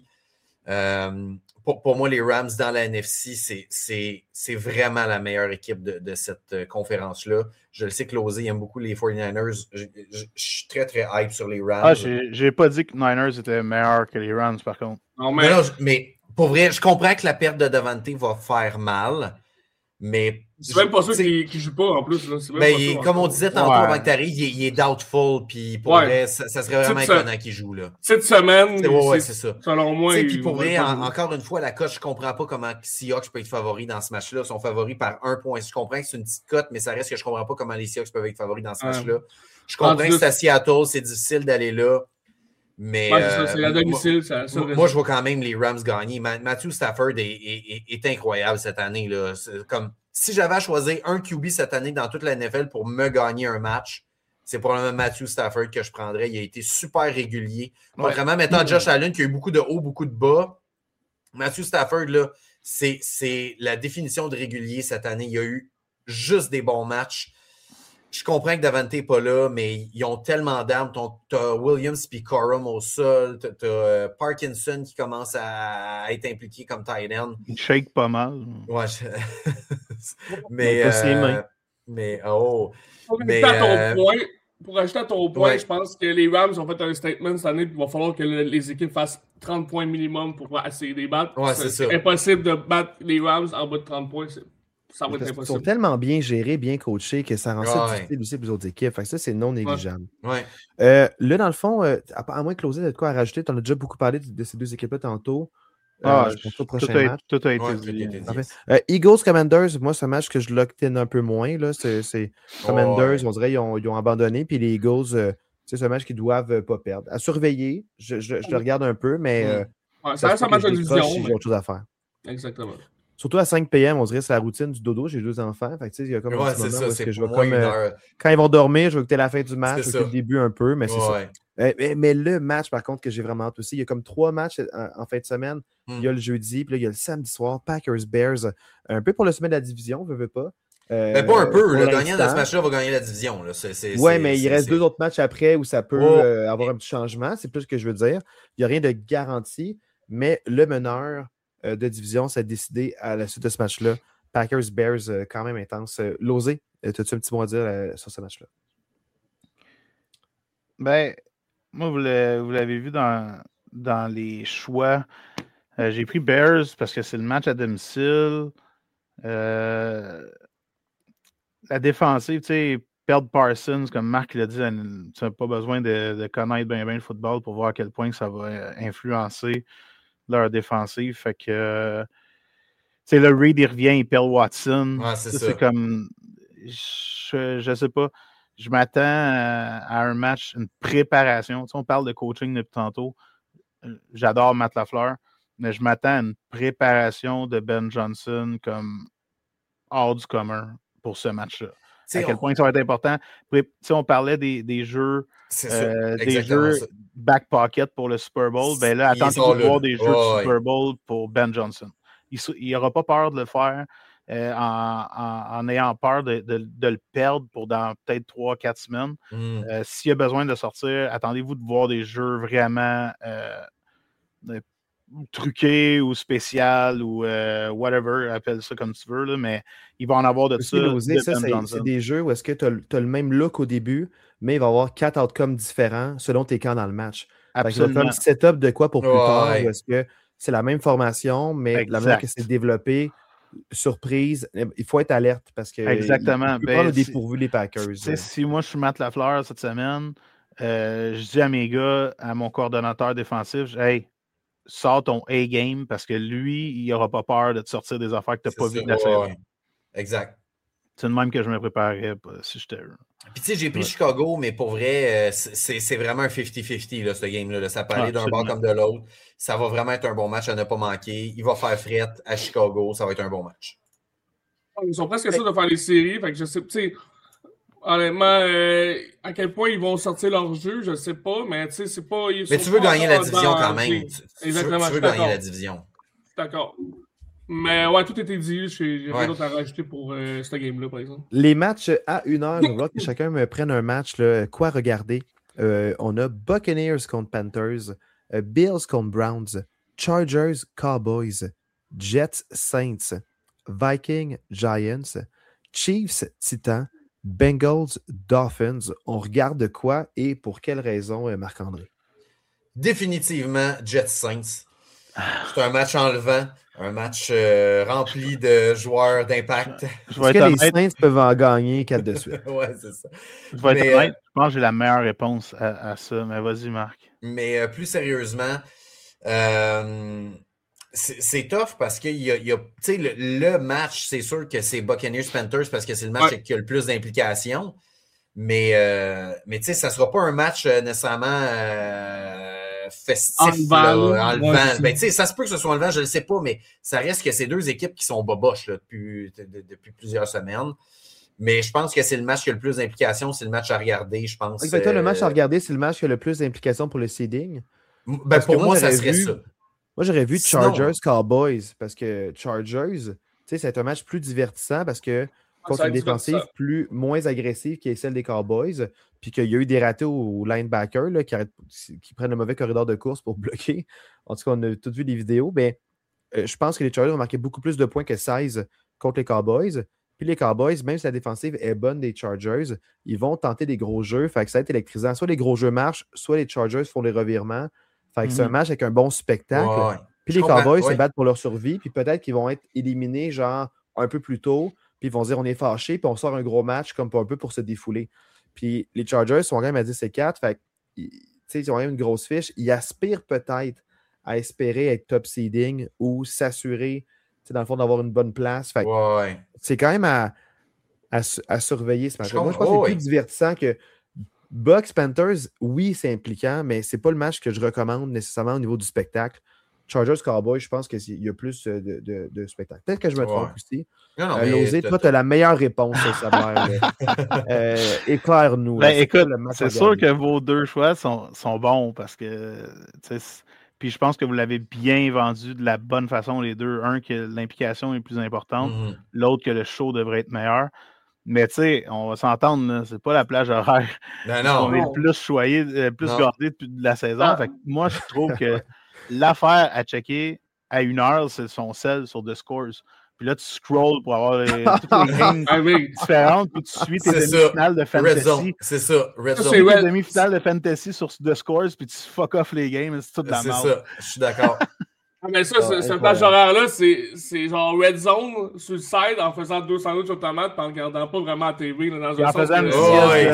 Euh, pour, pour moi, les Rams dans la N F C, c'est, c'est, c'est vraiment la meilleure équipe de, de cette euh, conférence-là. Je le sais que Lozé aime beaucoup les forty-niners. Je, je- je suis très, très hype sur les Rams. Ah, j'ai j'ai pas dit que Niners étaient meilleurs que les Rams, par contre. Non, mais Non, non, je- mais pour vrai, je comprends que la perte de Davante va faire mal, mais. c'est même pas sûr tu sais, qu'il qu'il joue pas en plus. Là. C'est même ben, pas il est- sûr comme on encore. disait tantôt Ouais. avant que tu arrives, il, est- il est doubtful, puis pour Ouais. vrai, ça, ça serait vraiment C'est ça. étonnant qu'il joue là. Cette semaine, C'est- ouais, ouais, c'est- c'est ça. selon moi. Tu sais, il puis pour va vrai, pas en- jouer. encore une fois, la cote, je comprends pas comment Seahawks peut être favori dans ce match-là. Ils sont favoris par un point. Je comprends que c'est une petite cote, mais ça reste que je comprends pas comment les Seahawks peuvent être favoris dans ce Ouais. match-là. Je comprends Rendu que c'est à là, Seattle, c'est difficile d'aller là, mais. Ouais, c'est ça, euh, c'est la moi- domicile. ça, ça Moi, reste- moi, je vois quand même les Rams gagner. Ma- Matthew Stafford est, est- est- est incroyable cette année. Là. C'est comme, si j'avais à choisir un Q B cette année dans toute la N F L pour me gagner un match, c'est probablement Matthew Stafford que je prendrais. Il a été super régulier. Ouais. Contrairement maintenant à Josh Allen qui a eu beaucoup de hauts, beaucoup de bas. Matthew Stafford, là, c'est, c'est la définition de régulier cette année. Il y a eu juste des bons matchs. Je comprends que Davante n'est pas là, mais ils ont tellement d'armes. Tu as Williams et Corum au sol. Tu as Parkinson qui commence à être impliqué comme tight end. Il shake pas mal. Ouais, je- mais, Mais pas ses euh, mains. mais, oh, Pour mais, rester à ton euh, point, pour ajouter à ton point, Ouais. je pense que les Rams ont fait un statement cette année, puis il va falloir que le- les équipes fassent trente points minimum pour essayer de les battre. Ouais, c'est ça. impossible de battre les Rams en bas de trente points. c'est- Ça va être Parce qu'ils sont impossible. tellement bien gérés, bien coachés, que ça rend ça Ouais. difficile aussi pour les autres équipes. Fait que ça, c'est non négligeable. Ouais. Euh, là, dans le fond, euh, à, à moins que Claude ait de quoi à rajouter, tu en as déjà beaucoup parlé de, de ces deux équipes-là tantôt. Euh, Ah, je pense je- au prochain tout, a, match. tout a été Ouais, dit. tout a été dit. En fait, euh, Eagles-Commanders, moi, c'est un match que je locked-in un peu moins. Là. C'est, c'est Commanders, Ouais. on dirait qu'ils ont, ils ont abandonné. Puis les Eagles, euh, c'est un match qu'ils doivent euh, pas perdre. À surveiller, je, je, je le regarde un peu, mais euh, Ouais, ça ça se reste peut un que match je de décroche division. si mais- j'ai autre chose à faire. Exactement. Surtout à cinq P M, on dirait que c'est la routine du dodo. J'ai deux enfants. Fait que, tu sais, il y a comme un Ouais, petit c'est moment ça. où est-ce C'est que je vais moins comme. une euh, heure. quand ils vont dormir, je vais écouter la fin du match, C'est je vais ça. écouter le début un peu, mais c'est ça. Ouais. Euh, mais, mais le match, par contre, que j'ai vraiment hâte aussi, il y a comme trois matchs en, en fin de semaine. Mm. Il y a le jeudi, puis là, il y a le samedi soir, Packers-Bears, un peu pour le sommet de la division, veut, veut pas. Euh, Mais pas un peu. pour Le gagnant de l'instant. ce match-là va gagner la division. Là. C'est, c'est, Ouais, c'est- mais il c'est- reste c'est- deux autres matchs après où ça peut Oh. euh, avoir un petit changement. C'est plus ce que je veux dire. Il n'y a rien de garanti, mais le meneur euh, de division s'est décidé à la suite de ce match-là. Packers-Bears, euh, quand même intense. Euh, Losé, euh, as-tu un petit mot à dire euh, sur ce match-là? Ben, moi, vous l'avez, vous l'avez vu dans, dans les choix. Euh, j'ai pris Bears parce que c'est le match à domicile. Euh, la défensive, tu sais, perdre Parsons, comme Marc l'a dit, tu n'as pas besoin de, de connaître bien, bien le football pour voir à quel point ça va influencer leur défensive. Fait que, euh, tu sais, le Reed, il revient, il perd Watson. Ouais, c'est ça, ça. c'est comme, je, je sais pas, je m'attends à, à un match, une préparation. Tu sais, on parle de coaching depuis tantôt. J'adore Matt Lafleur, mais je m'attends à une préparation de Ben Johnson comme hors du commun pour ce match-là. T'sais, à quel on- point ça va être important. Pré- t'sais, on parlait des, des jeux, C'est ça. euh, des Exactement jeux ça. back pocket pour le Super Bowl. Ben là, Ils attendez-vous sont de là, voir là. des jeux Ouais, de Super Bowl pour Ben Johnson. Il n'aura pas peur de le faire euh, en, en, en ayant peur de, de, de le perdre pour dans peut-être trois quatre semaines. Mm. Euh, s'il a besoin de sortir, attendez-vous de voir des jeux vraiment euh, euh, truqués ou spécial ou euh, whatever, appelle ça comme tu veux, là, mais il va en avoir de Aussi, ça. Losé, de ça, Ben c'est, Johnson. c'est des jeux où est-ce que tu as le même look au début, mais il va y avoir quatre outcomes différents selon tes camps dans le match. Fait qu'il va Absolument. faire un setup de quoi pour plus tard, Ouais. où est-ce que c'est la même formation, mais la manière que Exact. c'est développé, surprise, il faut être alerte parce que Exactement. il peut Ben, prendre au si- dépourvu les Packers. Tu sais, si moi je suis Matt Lafleur cette semaine, euh, je dis à mes gars, à mon coordonnateur défensif, je- hey, sors ton A-game parce que lui, il n'aura pas peur de te sortir des affaires que tu n'as C'est pas ça, vues de la ouais, saison. ouais. Exact. C'est de même que je me préparais bah, si j'étais eux. Puis tu sais, j'ai pris Ouais. Chicago, mais pour vrai, euh, c'est, c'est vraiment un cinquante cinquante, là, ce game-là. Là. Ça peut aller Ah, d'un absolument. bord comme de l'autre. Ça va vraiment être un bon match à ne pas manquer. Il va faire fret à Chicago. Ça va être un bon match. Ils sont presque sûrs de faire les séries. Fait que je sais, tu sais, honnêtement, euh, à quel point ils vont sortir leur jeu, je sais pas, mais tu sais, c'est pas. Ils Mais sont tu veux pas gagner la encore division dans- quand même. oui, Tu, tu veux, exactement, tu je veux suis gagner d'accord. la division. Je suis d'accord. Mais ouais, tout était dit. J'ai j'ai rien Ouais. d'autre à rajouter pour euh, ce game-là, par exemple. Les matchs à une heure, je vais vouloir que chacun me prenne un match. Là, quoi regarder? Euh, on a Buccaneers contre Panthers, euh, Bills contre Browns, Chargers, Cowboys, Jets, Saints, Vikings, Giants, Chiefs, Titans, Bengals, Dolphins. On regarde de quoi et pour quelle raison, euh, Marc-André? Définitivement, Jets Saints. C'est un match enlevant, un match euh, rempli de joueurs d'impact. Je Est-ce vais que être les honnête, Saints peuvent en gagner quatre de suite? Ouais, c'est ça. je, vais être Mais, honnête, euh, je pense que j'ai la meilleure réponse à, à ça. Mais vas-y, Marc. Mais euh, plus sérieusement, euh, c'est, c'est tough parce que y a, y a, tu sais, le, le match, c'est sûr que c'est Buccaneers-Panthers parce que c'est le match Ouais. qui a le plus d'implications. Mais, euh, mais tu sais, ça ne sera pas un match euh, nécessairement euh, festif, Enlevant, là, là. enlevant. Ouais, c'est- Ben, tu sais, ça se peut que ce soit enlevant, je ne le sais pas, mais ça reste que c'est deux équipes qui sont boboches là, depuis, de- de- depuis plusieurs semaines. Mais je pense que c'est le match qui a le plus d'implications, c'est le match à regarder, je pense. Exactement, le match à euh, regarder, c'est le match qui a le plus d'implications pour le seeding. Ben, Parce que pour moi, moi, ça j'aurais serait vu- ça. Moi, j'aurais vu Sinon- Chargers Cowboys parce que Chargers, tu sais, c'est un match plus divertissant parce que contre ça va une être défensive divertissant. plus moins agressive qui est celle des Cowboys, puis qu'il y a eu des ratés au linebacker là, qui, arrêtent- qui prennent le mauvais corridor de course pour bloquer. En tout cas, on a tous vu les vidéos, mais euh, je pense que les Chargers ont marqué beaucoup plus de points que seize contre les Cowboys. Puis les Cowboys, même si la défensive est bonne des Chargers, ils vont tenter des gros jeux. Fait que ça va être électrisant. Soit les gros jeux marchent, soit les Chargers font les revirements. Fait que mm-hmm. c'est un match avec un bon spectacle. Ouais. Puis je les Cowboys ouais. se battent pour leur survie. Puis peut-être qu'ils vont être éliminés genre un peu plus tôt. Puis ils vont se dire on est fâchés. Puis on sort un gros match comme un peu pour se défouler. Puis les Chargers sont quand même à dix et quatre. Fait qu'ils ils ont quand même une grosse fiche. Ils aspirent peut-être à espérer être top seeding ou s'assurer, dans le fond, d'avoir une bonne place. Fait ouais. C'est quand même à, à, à surveiller ce match-là. Moi, je pense oh, que c'est oui. plus divertissant que Bucks-Panthers. Oui, c'est impliquant, mais c'est pas le match que je recommande nécessairement au niveau du spectacle. Chargers-Cowboys, je pense qu'il y a plus de, de, de spectacle. Peut-être que je me trompe ouais. aussi. Non, non, euh, Losé, toi, tu as la meilleure réponse sur sa mère. euh, éclaire-nous. Ben, là, écoute, c'est sûr que vos deux choix sont, sont bons parce que puis je pense que vous l'avez bien vendu de la bonne façon, les deux. Un, que l'implication est plus importante. Mm-hmm. L'autre, que le show devrait être meilleur. Mais tu sais, on va s'entendre, là, c'est pas la plage horaire. Non, non. On est le plus choyé, le plus non. gardé depuis de la saison. Ah. Fait que moi, je trouve que l'affaire à checker à une heure, c'est son sel sur The Scores. Puis là, tu scrolls pour avoir les, toutes les games différentes, puis tu suis tes demi-finales de fantasy. C'est ça, Red Zone. Tu suis tes demi-finales de fantasy sur The Scores, puis tu fuck off les games, c'est tout de la merde. C'est ça, je suis d'accord. Ah, mais ça, ah, ce plage horaire-là, c'est genre Red Zone sur le side en faisant deux sandwichs aux tomates et en regardant pas vraiment la T V. Là, dans un en sens faisant que... une oh, ouais,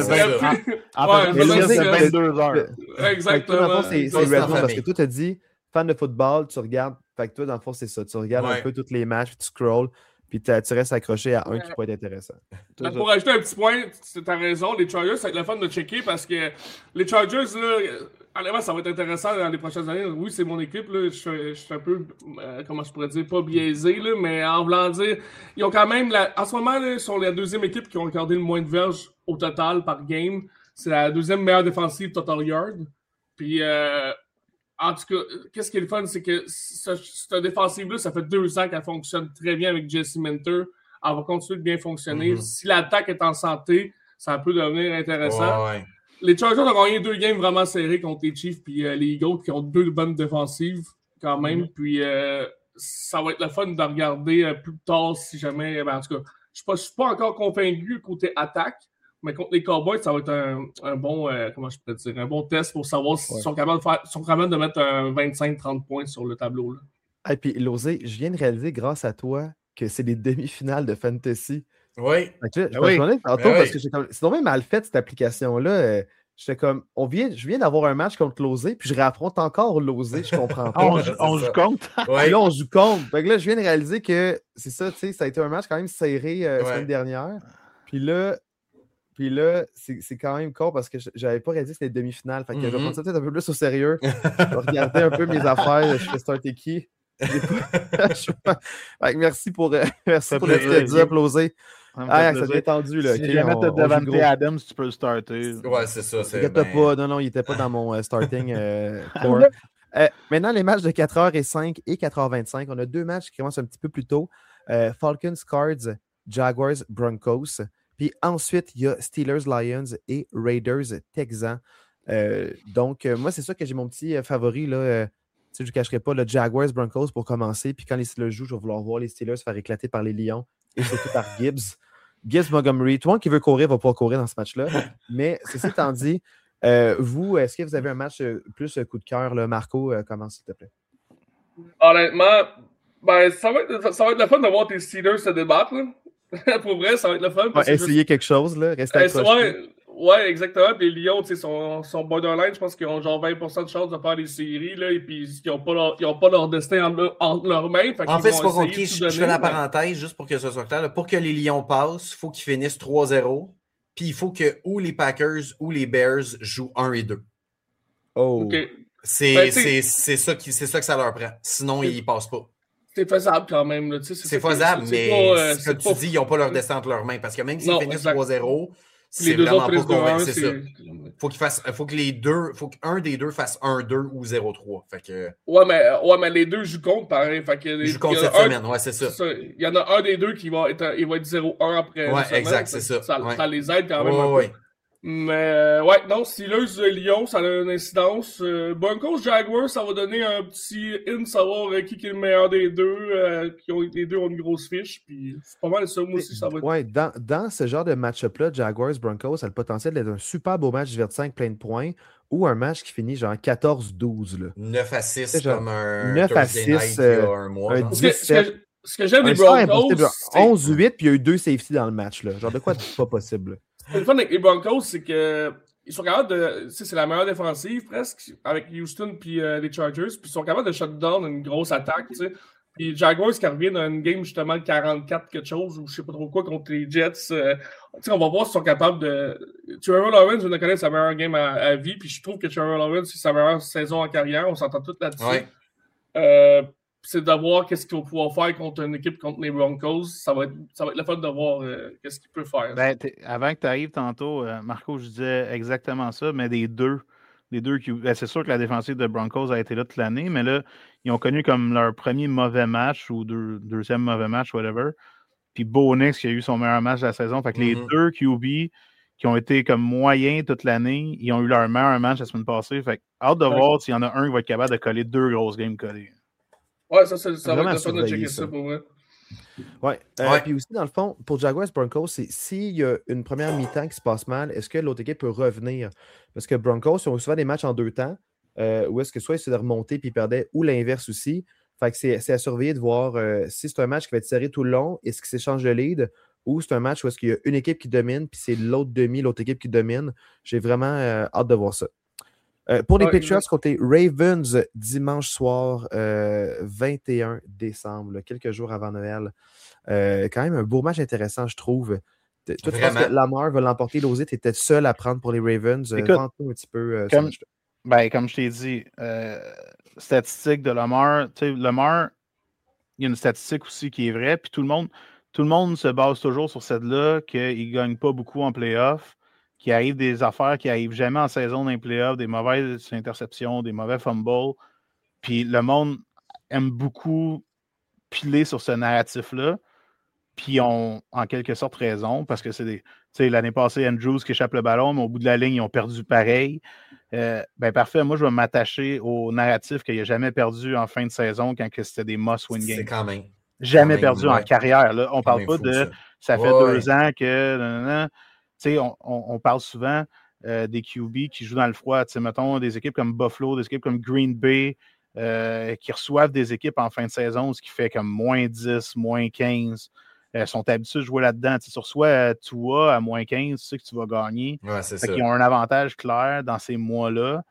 sieste de vingt-deux heures. Exactement. C'est Red Zone parce que toi, tu as dit, fan de football, tu regardes. Fait que toi, dans le fond, c'est ça. Tu regardes ouais. un peu tous les matchs, puis tu scrolls, puis tu restes accroché à un ouais. qui peut être intéressant. Ben, pour ajouter un petit point, tu as raison, les Chargers, ça va être le fun de checker parce que les Chargers, là, honnêtement, ça va être intéressant dans les prochaines années. Oui, c'est mon équipe, là, je, je suis un peu, euh, comment je pourrais dire, pas biaisé, là, mais en voulant dire, ils ont quand même, la, en ce moment, là, ils sont la deuxième équipe qui ont accordé le moins de verges au total par game. C'est la deuxième meilleure défensive total yard. Puis, euh, en tout cas, qu'est-ce qui est le fun, c'est que cette défensive-là, ça fait deux ans qu'elle fonctionne très bien avec Jesse Minter. Elle va continuer de bien fonctionner. Mm-hmm. Si l'attaque est en santé, ça peut devenir intéressant. Ouais, ouais. Les Chargers ont gagné deux games vraiment serrés contre les Chiefs puis euh, les Eagles qui ont deux bonnes défensives quand même. Mm-hmm. Puis euh, ça va être le fun de regarder euh, plus tard si jamais... Ben, en tout cas, je ne suis pas encore convaincu côté attaque. Mais contre les Cowboys, ça va être un, un bon, euh, comment je peux dire, un bon test pour savoir s'ils ouais. sont capables de faire, sont capables de mettre un vingt-cinq trente points sur le tableau. Là. Et puis, Losé, je viens de réaliser grâce à toi que c'est les demi-finales de Fantasy. Oui. Je ben oui. tantôt ben parce oui. que c'est donc mal fait cette application-là. Euh, J'étais comme, on vient, je viens d'avoir un match contre Losé, puis je réaffronte encore Losé, je comprends pas. on joue, on joue contre. Ouais. Puis là, on joue contre. Fait que là, je viens de réaliser que c'est ça, tu sais, ça a été un match quand même serré euh, la ouais. semaine dernière. Puis là, Puis là, c'est quand même con parce que j'avais pas réalisé que c'était demi-finale. Fait que mm-hmm. je vais prendre ça peut-être un peu plus au sérieux. Je vais regarder un peu mes affaires. Je fais starter qui. Fait que merci pour, euh, merci pour le petit applaudissé. Ah, ça devient tendu. Là. Si okay, jamais tu as Davante Adams, tu peux le starter. Ouais, c'est ça. Ben... pas. Non, non, il était pas dans mon uh, starting euh, core. euh, maintenant, les matchs de quatre heures zéro cinq et quatre heures vingt-cinq. On a deux matchs qui commencent un petit peu plus tôt. Euh, Falcons, Cards, Jaguars, Broncos. Puis ensuite, il y a Steelers, Lions et Raiders, Texans. Euh, donc, euh, moi, c'est sûr que j'ai mon petit euh, favori. Là, euh, je ne cacherai pas le Jaguars, Broncos pour commencer. Puis quand les Steelers jouent, je vais vouloir voir les Steelers se faire éclater par les Lions et surtout par Gibbs. Gibbs Montgomery. Tout le monde qui veut courir va pouvoir courir dans ce match-là. Mais ceci étant dit, euh, vous, est-ce que vous avez un match euh, plus euh, coup de cœur? Là? Marco, euh, commence s'il te plaît. Honnêtement, ben, ça, va être, ça va être le fun de voir tes Steelers se débattre. Là. Pour vrai, ça va être le fun. Ouais, essayer je... quelque chose, là. Rester accroché. Ouais, ouais, exactement. Puis les Lions, sont, sont borderline. Je pense qu'ils ont genre vingt pour cent de chance de faire des séries. Là, et puis ils n'ont pas, leur, pas leur destin entre, entre leurs mains. Fait en fait, c'est pas compliqué. Je, je fais la parenthèse juste pour que ce soit clair. Là. Pour que les Lions passent, il faut qu'ils finissent trois zéro. Puis il faut que ou les Packers ou les Bears jouent un et deux. Oh. Okay. C'est ben, ça, ça que ça leur prend. Sinon, ils ne passent pas. C'est faisable quand même. C'est faisable, mais pas, euh, comme tu pas... dis, ils n'ont pas leur destin entre leurs mains. Parce que même s'ils finissent trois zéro, c'est vraiment pas convaincu. C'est ça. Faut qu'il fasse, faut que les deux, faut qu'un des deux fasse un deux ou zéro trois. Fait que... ouais, mais, ouais, mais les deux jouent contre, pareil. Fait que les, ils jouent contre cette un, semaine, ouais, c'est ça. ça. Il y en a un des deux qui va être, il va être zéro un après. Ouais, exact, c'est ça. Ça, ouais. ça les aide quand même. Ouais, un ouais. peu. Mais euh, ouais, non, Steelers de Lyon, ça a une incidence. Euh, Broncos Jaguars, ça va donner un petit in savoir euh, qui, qui est le meilleur des deux. Euh, qui ont, les deux ont une grosse fiche. Puis c'est pas mal ça, moi aussi, ça va être. Ouais, dans, dans ce genre de match-up-là, Jaguars-Broncos, ça a le potentiel d'être un super beau match divertissant plein de points ou un match qui finit genre quatorze douze. Là. neuf à six C'est genre comme un neuf à Thursday six, night il y a euh, un mois. un genre. Ce que, ce que, ce que j'aime Un des score Broncos, impossible, genre c'est onze huit, puis il y a eu deux safety dans le match. Là. Genre de quoi c'est pas possible. c'est le fun avec les Broncos, c'est que ils sont capables de. Tu sais, c'est la meilleure défensive presque avec Houston puis euh, les Chargers. Puis ils sont capables de shut down une grosse attaque. Tu sais. Puis Jaguars qui revient dans une game justement de quarante-quatre quelque chose ou je sais pas trop quoi contre les Jets. Euh, tu sais, on va voir s'ils sont capables de. Trevor Lawrence, je ne connais sa meilleure game à, à vie. Puis je trouve que Trevor Lawrence, c'est sa meilleure saison en carrière. On s'entend tous là-dessus. Ouais. Euh, c'est de voir qu'est-ce qu'il va pouvoir faire contre une équipe contre les Broncos. Ça va être, ça va être le fun de voir euh, qu'est-ce qu'il peut faire. Ben, avant que tu arrives tantôt, euh, Marco, je disais exactement ça, mais des deux. Des deux qui, ben, c'est sûr que la défensive de Broncos a été là toute l'année, mais là, ils ont connu comme leur premier mauvais match ou deux, deuxième mauvais match, whatever. Puis Bo Nix qui a eu son meilleur match de la saison. Fait que mm-hmm. les deux Q B qui ont été comme moyens toute l'année, ils ont eu leur meilleur match la semaine passée. Fait que hâte de ouais. voir s'il y en a un qui va être capable de coller deux grosses games collées. Ouais, ça, ça, ça va être le fun de checker ça, ça pour moi. Ouais. Euh, ouais. Puis aussi, dans le fond, pour Jaguars Broncos, c'est s'il y a une première mi-temps qui se passe mal, est-ce que l'autre équipe peut revenir? Parce que Broncos, ils ont souvent des matchs en deux temps, euh, où est-ce que soit ils se remonter puis ils perdaient, ou l'inverse aussi. Fait que c'est, c'est à surveiller de voir euh, si c'est un match qui va être serré tout le long, est-ce qu'il s'échange de lead, ou c'est un match où est-ce qu'il y a une équipe qui domine, puis c'est l'autre demi, l'autre équipe qui domine. J'ai vraiment euh, hâte de voir ça. Euh, pour les ouais, Patriots, côté Ravens, dimanche soir, euh, vingt et un décembre, là, quelques jours avant Noël. Euh, quand même un beau match intéressant, je trouve. Toi, tu penses que Lamar va l'emporter? Lozé, tu étais seul à prendre pour les Ravens. Écoute, un petit peu. Euh, comme, ben, comme je t'ai dit, euh, statistique de Lamar, tu sais, Lamar, il y a une statistique aussi qui est vraie, puis tout le monde, tout le monde se base toujours sur celle-là qu'il ne gagne pas beaucoup en playoff, qu'il arrive des affaires qui n'arrivent jamais en saison dans les playoffs, des mauvaises interceptions, des mauvais fumbles. Puis le monde aime beaucoup piler sur ce narratif-là. Puis ils ont en quelque sorte raison, parce que c'est des. Tu sais, l'année passée, Andrews qui échappe le ballon, mais au bout de la ligne, ils ont perdu pareil. Euh, ben parfait, moi je vais m'attacher au narratif qu'il n'a jamais perdu en fin de saison quand c'était des must-win games. C'est quand même. Jamais quand perdu même, en ouais. carrière. Là. On ne parle pas fou, de ça, ça fait ouais. deux ans que. Nan, nan, nan. Tu sais, on, on, on parle souvent euh, des Q B qui jouent dans le froid. Tu sais, mettons des équipes comme Buffalo, des équipes comme Green Bay, euh, qui reçoivent des équipes en fin de saison, ce qui fait comme moins dix, moins quinze. Ils euh, sont habitués de jouer là-dedans. Tu sais, sur soit euh, Tua à moins quinze, tu sais que tu vas gagner. Ouais, c'est fait ça. qu'ils ont un avantage clair dans ces mois-là.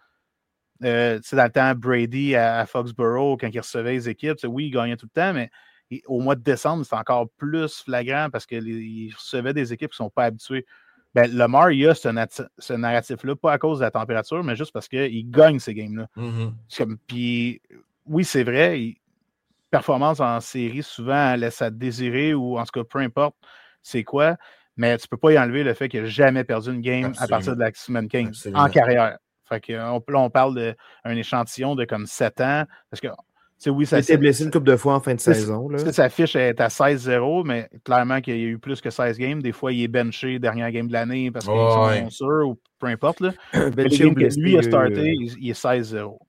Euh, tu sais, dans le temps, Brady à, à Foxborough, quand il recevait les équipes, oui, il gagnait tout le temps, mais il, au mois de décembre, c'était encore plus flagrant parce qu'il recevait des équipes qui ne sont pas habituées. Ben, Lamar, il a ce, nat- ce narratif-là, pas à cause de la température, mais juste parce qu'il gagne ces games-là. Mm-hmm. Puis, oui, c'est vrai, il, performance en série, souvent, elle laisse à désirer ou en tout cas, peu importe c'est quoi, mais tu ne peux pas y enlever le fait qu'il n'a jamais perdu une game Absolument. à partir de la semaine quinze Absolument. en carrière. Fait que, on, là, on parle d'un échantillon de comme sept ans, parce que oui, ça il s'est blessé une couple de fois en fin de saison. Là. Sa fiche est à seize zéro, mais clairement qu'il y a eu plus que seize games. Des fois, il est benché dernière game de l'année parce qu'ils oh, sont ouais. sûrs ou peu importe. Là. benché ou blessé, lui a starté, euh... il, il est seize zéro.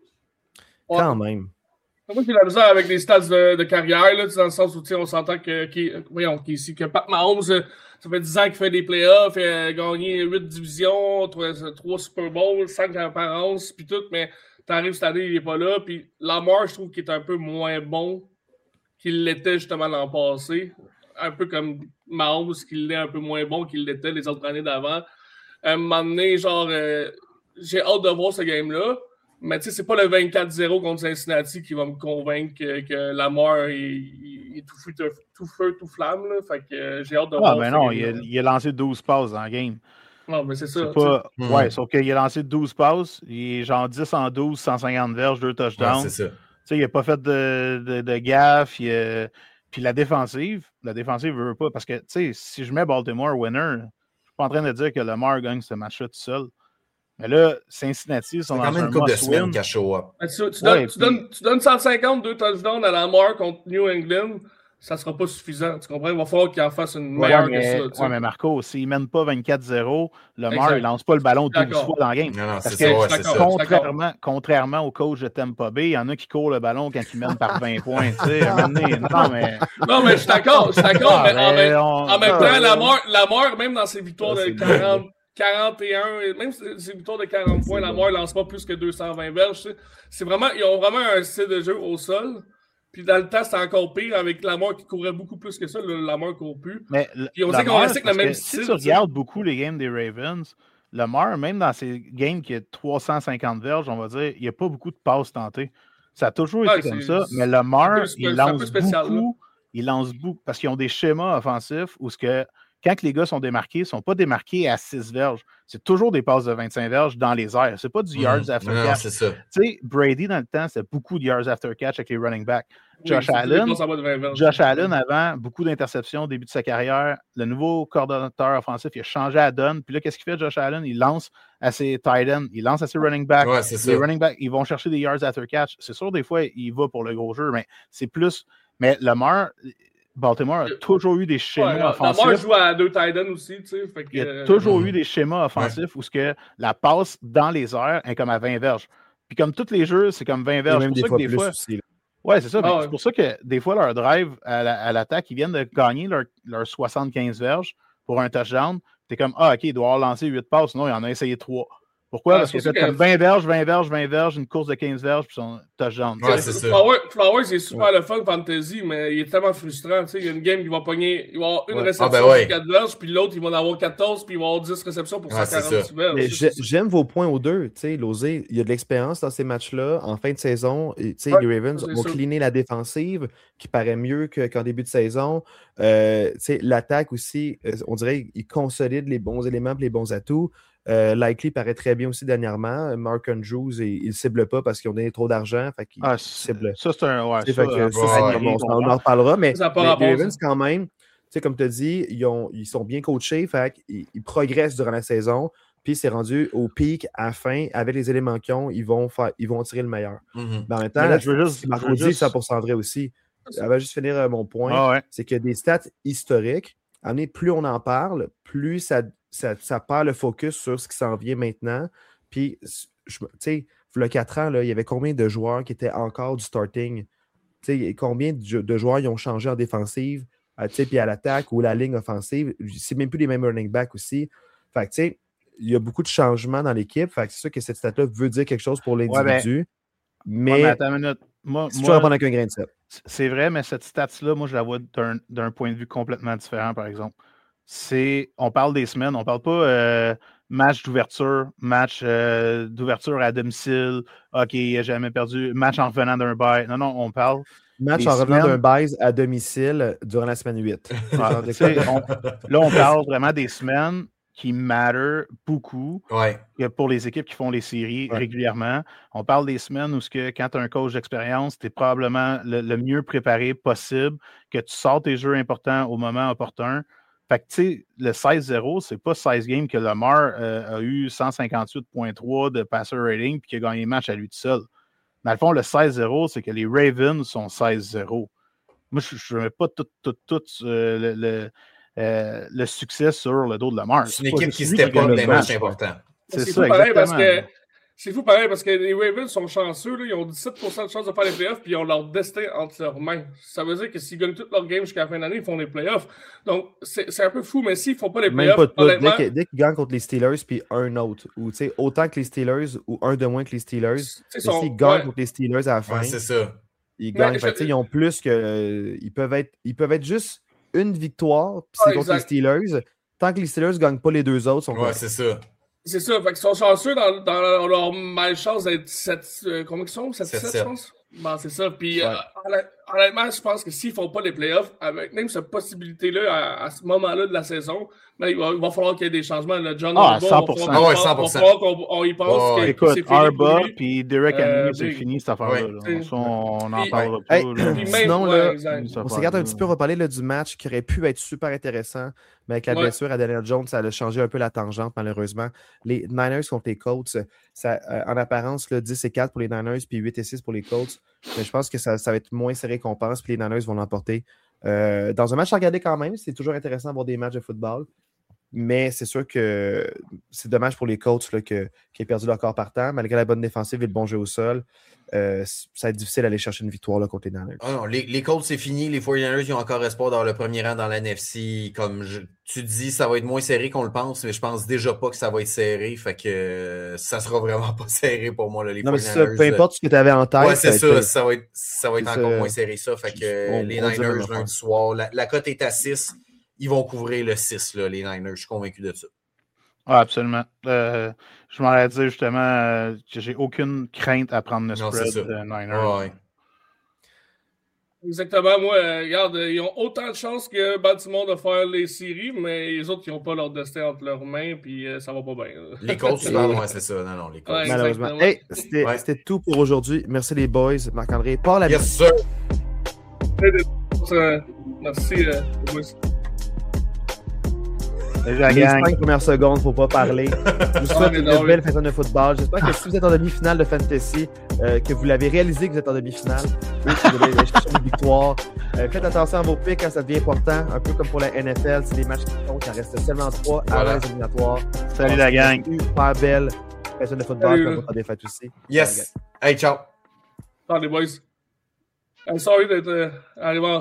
Quand même. Moi, j'ai la misère avec les stats de, de carrière, là, dans le sens où on s'entend que, que, voyons, que, que Pat Mahomes, ça fait dix ans qu'il fait des playoffs, il a gagné huit divisions, trois Super Bowls, cinq apparences, puis tout, mais t'arrives cette année, il n'est pas là. Puis Lamar, je trouve qu'il est un peu moins bon qu'il l'était justement l'an passé. Un peu comme Mahomes, qu'il est un peu moins bon qu'il l'était les autres années d'avant. À un moment donné, genre, euh, j'ai hâte de voir ce game-là. Mais tu sais, c'est pas le vingt-quatre zéro contre Cincinnati qui va me convaincre que, que Lamar est, est tout, feu, tout feu, tout flamme. Là. Fait que euh, j'ai hâte de ah, voir. Mais non, il a, il a lancé douze passes dans le game. Non, mais c'est ça. C'est pas... mmh. Ouais, sauf qu'il a lancé douze passes. Il est genre dix en douze, cent cinquante verges, deux touchdowns. Ouais, c'est ça. Tu sais, il n'a pas fait de, de, de gaffe. Il a... Puis la défensive, la défensive ne veut pas. Parce que, tu sais, si je mets Baltimore winner, je ne suis pas en train de dire que Lamar gagne ce match-là tout seul. Mais là, Cincinnati sont c'est dans quand même un une couple de must semaines win. qu'à show up. Tu, tu, ouais, donnes, puis... tu, donnes, tu donnes cent cinquante, deux touchdowns à Lamar contre New England. ça sera pas suffisant. Tu comprends? Il va falloir qu'il en fasse une Ouais, meilleure mais, que ça. Tu sais. ouais, mais Marco, s'il ne mène pas vingt-quatre zéro, Lamar, Exact. il lance pas le ballon douze D'accord. fois dans la game. Non, non, Parce c'est que ça, ouais, c'est ça. contrairement, contrairement au coach de Tampa Bay, il y en a qui courent le ballon quand ils mènent par vingt points. Tu sais, à un moment donné, non, mais... Non, mais je suis d'accord. Je suis d'accord. Ah, mais en ben, même, on- en même ah, temps, ouais. Lamar, Lamar, même dans ses victoires Ah, de c'est quarante, quarante et un, et même ses victoires de quarante points, C'est Lamar ne lance pas plus que deux cent vingt verges. Tu sais. C'est vraiment, ils ont vraiment un style de jeu au sol. Puis dans le temps, c'était encore pire avec Lamar qui courait beaucoup plus que ça. Le Lamar court plus. Mais Puis on Lamar, sait qu'on restait avec le parce même que style. Si tu regardes beaucoup les games des Ravens, Lamar, même dans ces games qui a trois cent cinquante verges, on va dire, il n'y a pas beaucoup de passes tentées. Ça a toujours Ouais, été comme c'est- ça. Mais Lamar, c'est un peu- il c'est un peu lance spécial, beaucoup. Il lance beaucoup parce qu'ils ont des schémas offensifs où ce que, quand les gars sont démarqués, ils ne sont pas démarqués à six verges. C'est toujours des passes de vingt-cinq verges dans les airs. C'est pas du yards Mmh. after Non, catch. c'est ça. Tu sais, Brady, dans le temps, c'était beaucoup de yards after catch avec les running backs. Oui, Josh c'est tous des Allen, passes en bas de vingt verges. Josh Allen, avant, beaucoup d'interceptions au début de sa carrière. Le nouveau coordonnateur offensif, il a changé la donne. Puis là, qu'est-ce qu'il fait, Josh Allen? Il lance à ses tight ends, il lance à ses running backs. Ouais, c'est ça. Les running backs, ils vont chercher des yards after catch. C'est sûr, des fois, il va pour le gros jeu, mais c'est plus... Mais Lamar, Baltimore a toujours eu des schémas Ouais, offensifs. Lamar joue à deux tight ends aussi, tu sais. Fait que, Il y a euh, toujours Mhm. eu des schémas offensifs où ce que la passe dans les airs est comme à vingt verges. Puis comme tous les jeux, c'est comme vingt Et verges. même C'est des pour ça fois que des plus fois... aussi. là. Ouais, c'est ça. mais Ah ouais. C'est pour ça que des fois, leur drive à, la- à l'attaque, ils viennent de gagner leur, leur soixante-quinze verges pour un touchdown. T'es comme, ah, OK, il doit avoir lancé huit passes. Non, il en a essayé trois. Pourquoi? Ah, Parce c'est qu'il a pour fait ça comme que- vingt verges, vingt verges, vingt verges, une course de quinze verges, puis son touchdown. Ouais, tu sais. c'est ça. Flowers, Flowers, est super le fun fantasy, mais il est tellement frustrant. Tu sais, il y a une game qui va pogner, il va avoir une Ouais. réception Ah, ben ouais. pour quatre verges, puis l'autre, il va en avoir quatorze, puis il va avoir dix réceptions pour Ouais, c'est cent quarante-six ça. verges. Mais C'est- j'ai- c'est- J'aime vos points aux deux. Tu sais, Losé, il y a de l'expérience dans ces matchs-là. En fin de saison, et, tu sais, Ouais, les Ravens c'est ont sûr. cleané la défensive, qui paraît mieux que- qu'en début de saison. Euh, tu sais, l'attaque aussi, euh, on dirait qu'ils consolident les bons éléments et les bons atouts. Euh, Likely paraît très bien aussi dernièrement. Mark Andrews, il ne cible pas parce qu'ils ont donné trop d'argent. Fait qu'il Ah, il cible. ça, c'est un. Ouais, Tu sais, ça, fait que euh, ça, ouais, c'est ouais. comme on, on en reparlera, mais Ça a pas les, rapport, les Ravens, ça. quand même, tu sais, comme tu as dit, ils, ont, ils sont bien coachés, fait qu'ils ils progressent durant la saison, puis c'est rendu au pic à la fin, avec les éléments qu'ils ont, ils vont, faire, ils vont en tirer le meilleur. Mhm. Mais en même temps, Mais là, là, je veux juste- ce que Marco je veux dit, juste- cent pour cent vrai aussi. Ça va juste finir euh, mon point, Ah ouais. c'est que des stats historiques, amener, plus on en parle, plus ça, ça, ça perd le focus sur ce qui s'en vient maintenant. Puis, je- tu sais, il y a quatre ans, là, il y avait combien de joueurs qui étaient encore du starting? Tu sais, combien de, de joueurs ils ont changé en défensive, euh, tu sais, puis à l'attaque ou la ligne offensive? C'est même plus les mêmes running backs aussi. Fait que, tu sais, il y a beaucoup de changements dans l'équipe. Fait que c'est sûr que cette stat-là veut dire quelque chose pour l'individu. Ouais, mais mais attends une minute. Moi, si tu moi, veux répondre avec un grain de sel. c'est vrai, mais cette stats-là, moi, je la vois d'un d'un point de vue complètement différent, par exemple. C'est, on parle des semaines, on parle pas euh, match d'ouverture, match euh, d'ouverture à domicile, OK, il n'a jamais perdu, match en revenant d'un bye. Non, non, on parle. Match des en revenant semaines- d'un base à domicile durant la semaine huit. Ah, Genre de tu sais, quoi? on- là, on parle vraiment des semaines qui matter beaucoup Ouais. que pour les équipes qui font les séries Ouais. régulièrement. On parle des semaines où ce que, quand tu as un coach d'expérience, tu es probablement le, le mieux préparé possible, que tu sors tes jeux importants au moment opportun. Fait que, tu sais, le seize zéro, c'est pas seize games que Lamar euh, a eu cent cinquante-huit virgule trois de passer rating puis qu'il a gagné le match à lui tout seul. Dans le fond, le seize zéro, c'est que les Ravens sont seize zéro. Moi, je ne mets pas tout, tout, tout euh, le, le, euh, le succès sur le dos de Lamar. C'est une pas équipe qui juste lui step gagne up le des match. matchs importants. C'est C'est ça, fou pareil parce exactement. que c'est fou pareil parce que les Ravens sont chanceux, là, ils ont dix-sept pour cent de chances de faire les playoffs, puis ils ont leur destin entre leurs mains. Ça veut dire que s'ils gagnent toutes leurs games jusqu'à la fin d'année, ils font les playoffs. Donc c'est c'est un peu fou, mais s'ils ne font pas les Même playoffs, pas de tout. honnêtement, Dès que- dès qu'ils gagnent contre les Steelers, puis un autre, ou tu sais, autant que les Steelers, ou un de moins que les Steelers, tu sais, mais sont- s'ils gagnent ouais. contre les Steelers à la fin, Ouais, c'est ça. ils Mais gagnent. je- Fait que, tu sais, ils ont plus que. euh, ils, peuvent être, ils peuvent être juste une victoire, puis c'est Ah, contre les exact. Steelers. Tant que les Steelers ne gagnent pas les deux autres, ils sont Ouais, corrects. c'est ça. C'est ça, fait qu'ils sont chanceux dans, dans leur, leur malchance d'être sept, euh, combien ils sont? sept sept, sept sept. je pense? Bon, c'est ça. Puis, Ouais. euh, honnêt- honnêtement, je pense que s'ils ne font pas les playoffs, avec même cette possibilité-là, à, à ce moment-là de la saison, ben, il, va, il va falloir qu'il y ait des changements. Le John Ah, Harbaugh, cent il pour va cent. falloir Ah ouais, qu'on- cent pour va cent. falloir qu'on on y pense Ouais, que, que Écoute, c'est fini pour Arba lui. puis Derek Euh, Henry, c'est big. fini cette affaire-là. Ouais. là. T'sais. Ça, on n'en Puis- parlera Hey, pas. là. Puis même, Sinon, ouais, là, exact. Cette on s'écarte un affaire-là. petit peu, on va parler là, du match qui aurait pu être super intéressant, mais avec la Ouais. blessure à Daniel Jones, ça a changé un peu la tangente, malheureusement. Les Niners contre les Colts, ça, euh, en apparence, là, dix et quatre pour les Niners, puis huit et six pour les Colts. Mais je pense que ça, ça va être moins serré qu'on pense, puis les Niners vont l'emporter. Euh, dans un match à regarder quand même, c'est toujours intéressant d'avoir des matchs de football. Mais c'est sûr que c'est dommage pour les Colts là, que, qui aient perdu leur corps partant. Malgré la bonne défensive et le bon jeu au sol, euh, ça va être difficile d'aller chercher une victoire là, contre les Niners. Ah non, les, les Colts, c'est fini. Les forty-niners, ils ont encore espoir dans le premier rang dans la N F C. Comme je, tu dis, ça va être moins serré qu'on le pense, mais je pense déjà pas que ça va être serré. Fait que euh, ça sera vraiment pas serré pour moi. Là, les non, mais forty-niners, ça, peu importe ce que tu avais en tête. Ouais, c'est ça. Être, ça va être, ça va être encore ça. moins serré, ça. Fait que on, les on Niners, lundi soir, la, la cote est à six. Ils vont couvrir le six, là, les Niners. Je suis convaincu de ça. Oui, absolument. Euh, je m'en ai dit justement euh, que j'ai aucune crainte à prendre le non, spread de Niners. Ouais. Exactement. Moi, euh, regarde, ils ont autant de chances que Baltimore de faire les séries, mais les autres, ils n'ont pas leur destin entre leurs mains, puis euh, ça va pas bien. Là. Les Colts, c'est ouais, c'est ça. Non, non, les Colts. Ouais, malheureusement. Hey, c'était, ouais. c'était tout pour aujourd'hui. Merci les boys. Marc-André, Paul la Yes, sir. Merci, euh, boys. Les cinq premières secondes, faut pas parler. Je vous souhaite une non, belle oui. saison de football. J'espère que si vous êtes en demi-finale de Fantasy, euh, que vous l'avez réalisé que vous êtes en demi-finale, et que vous allez chercher une victoire. Euh, faites attention à vos pics quand ça devient important, un peu comme pour la N F L. C'est des matchs qui comptent, il en reste seulement trois voilà. à l'éliminatoire. Salut la gang. Super belle saison de football, comme votre défaite aussi. Yes. Hey, ciao. Ciao les boys. I'm sorry d'être euh, arrivé en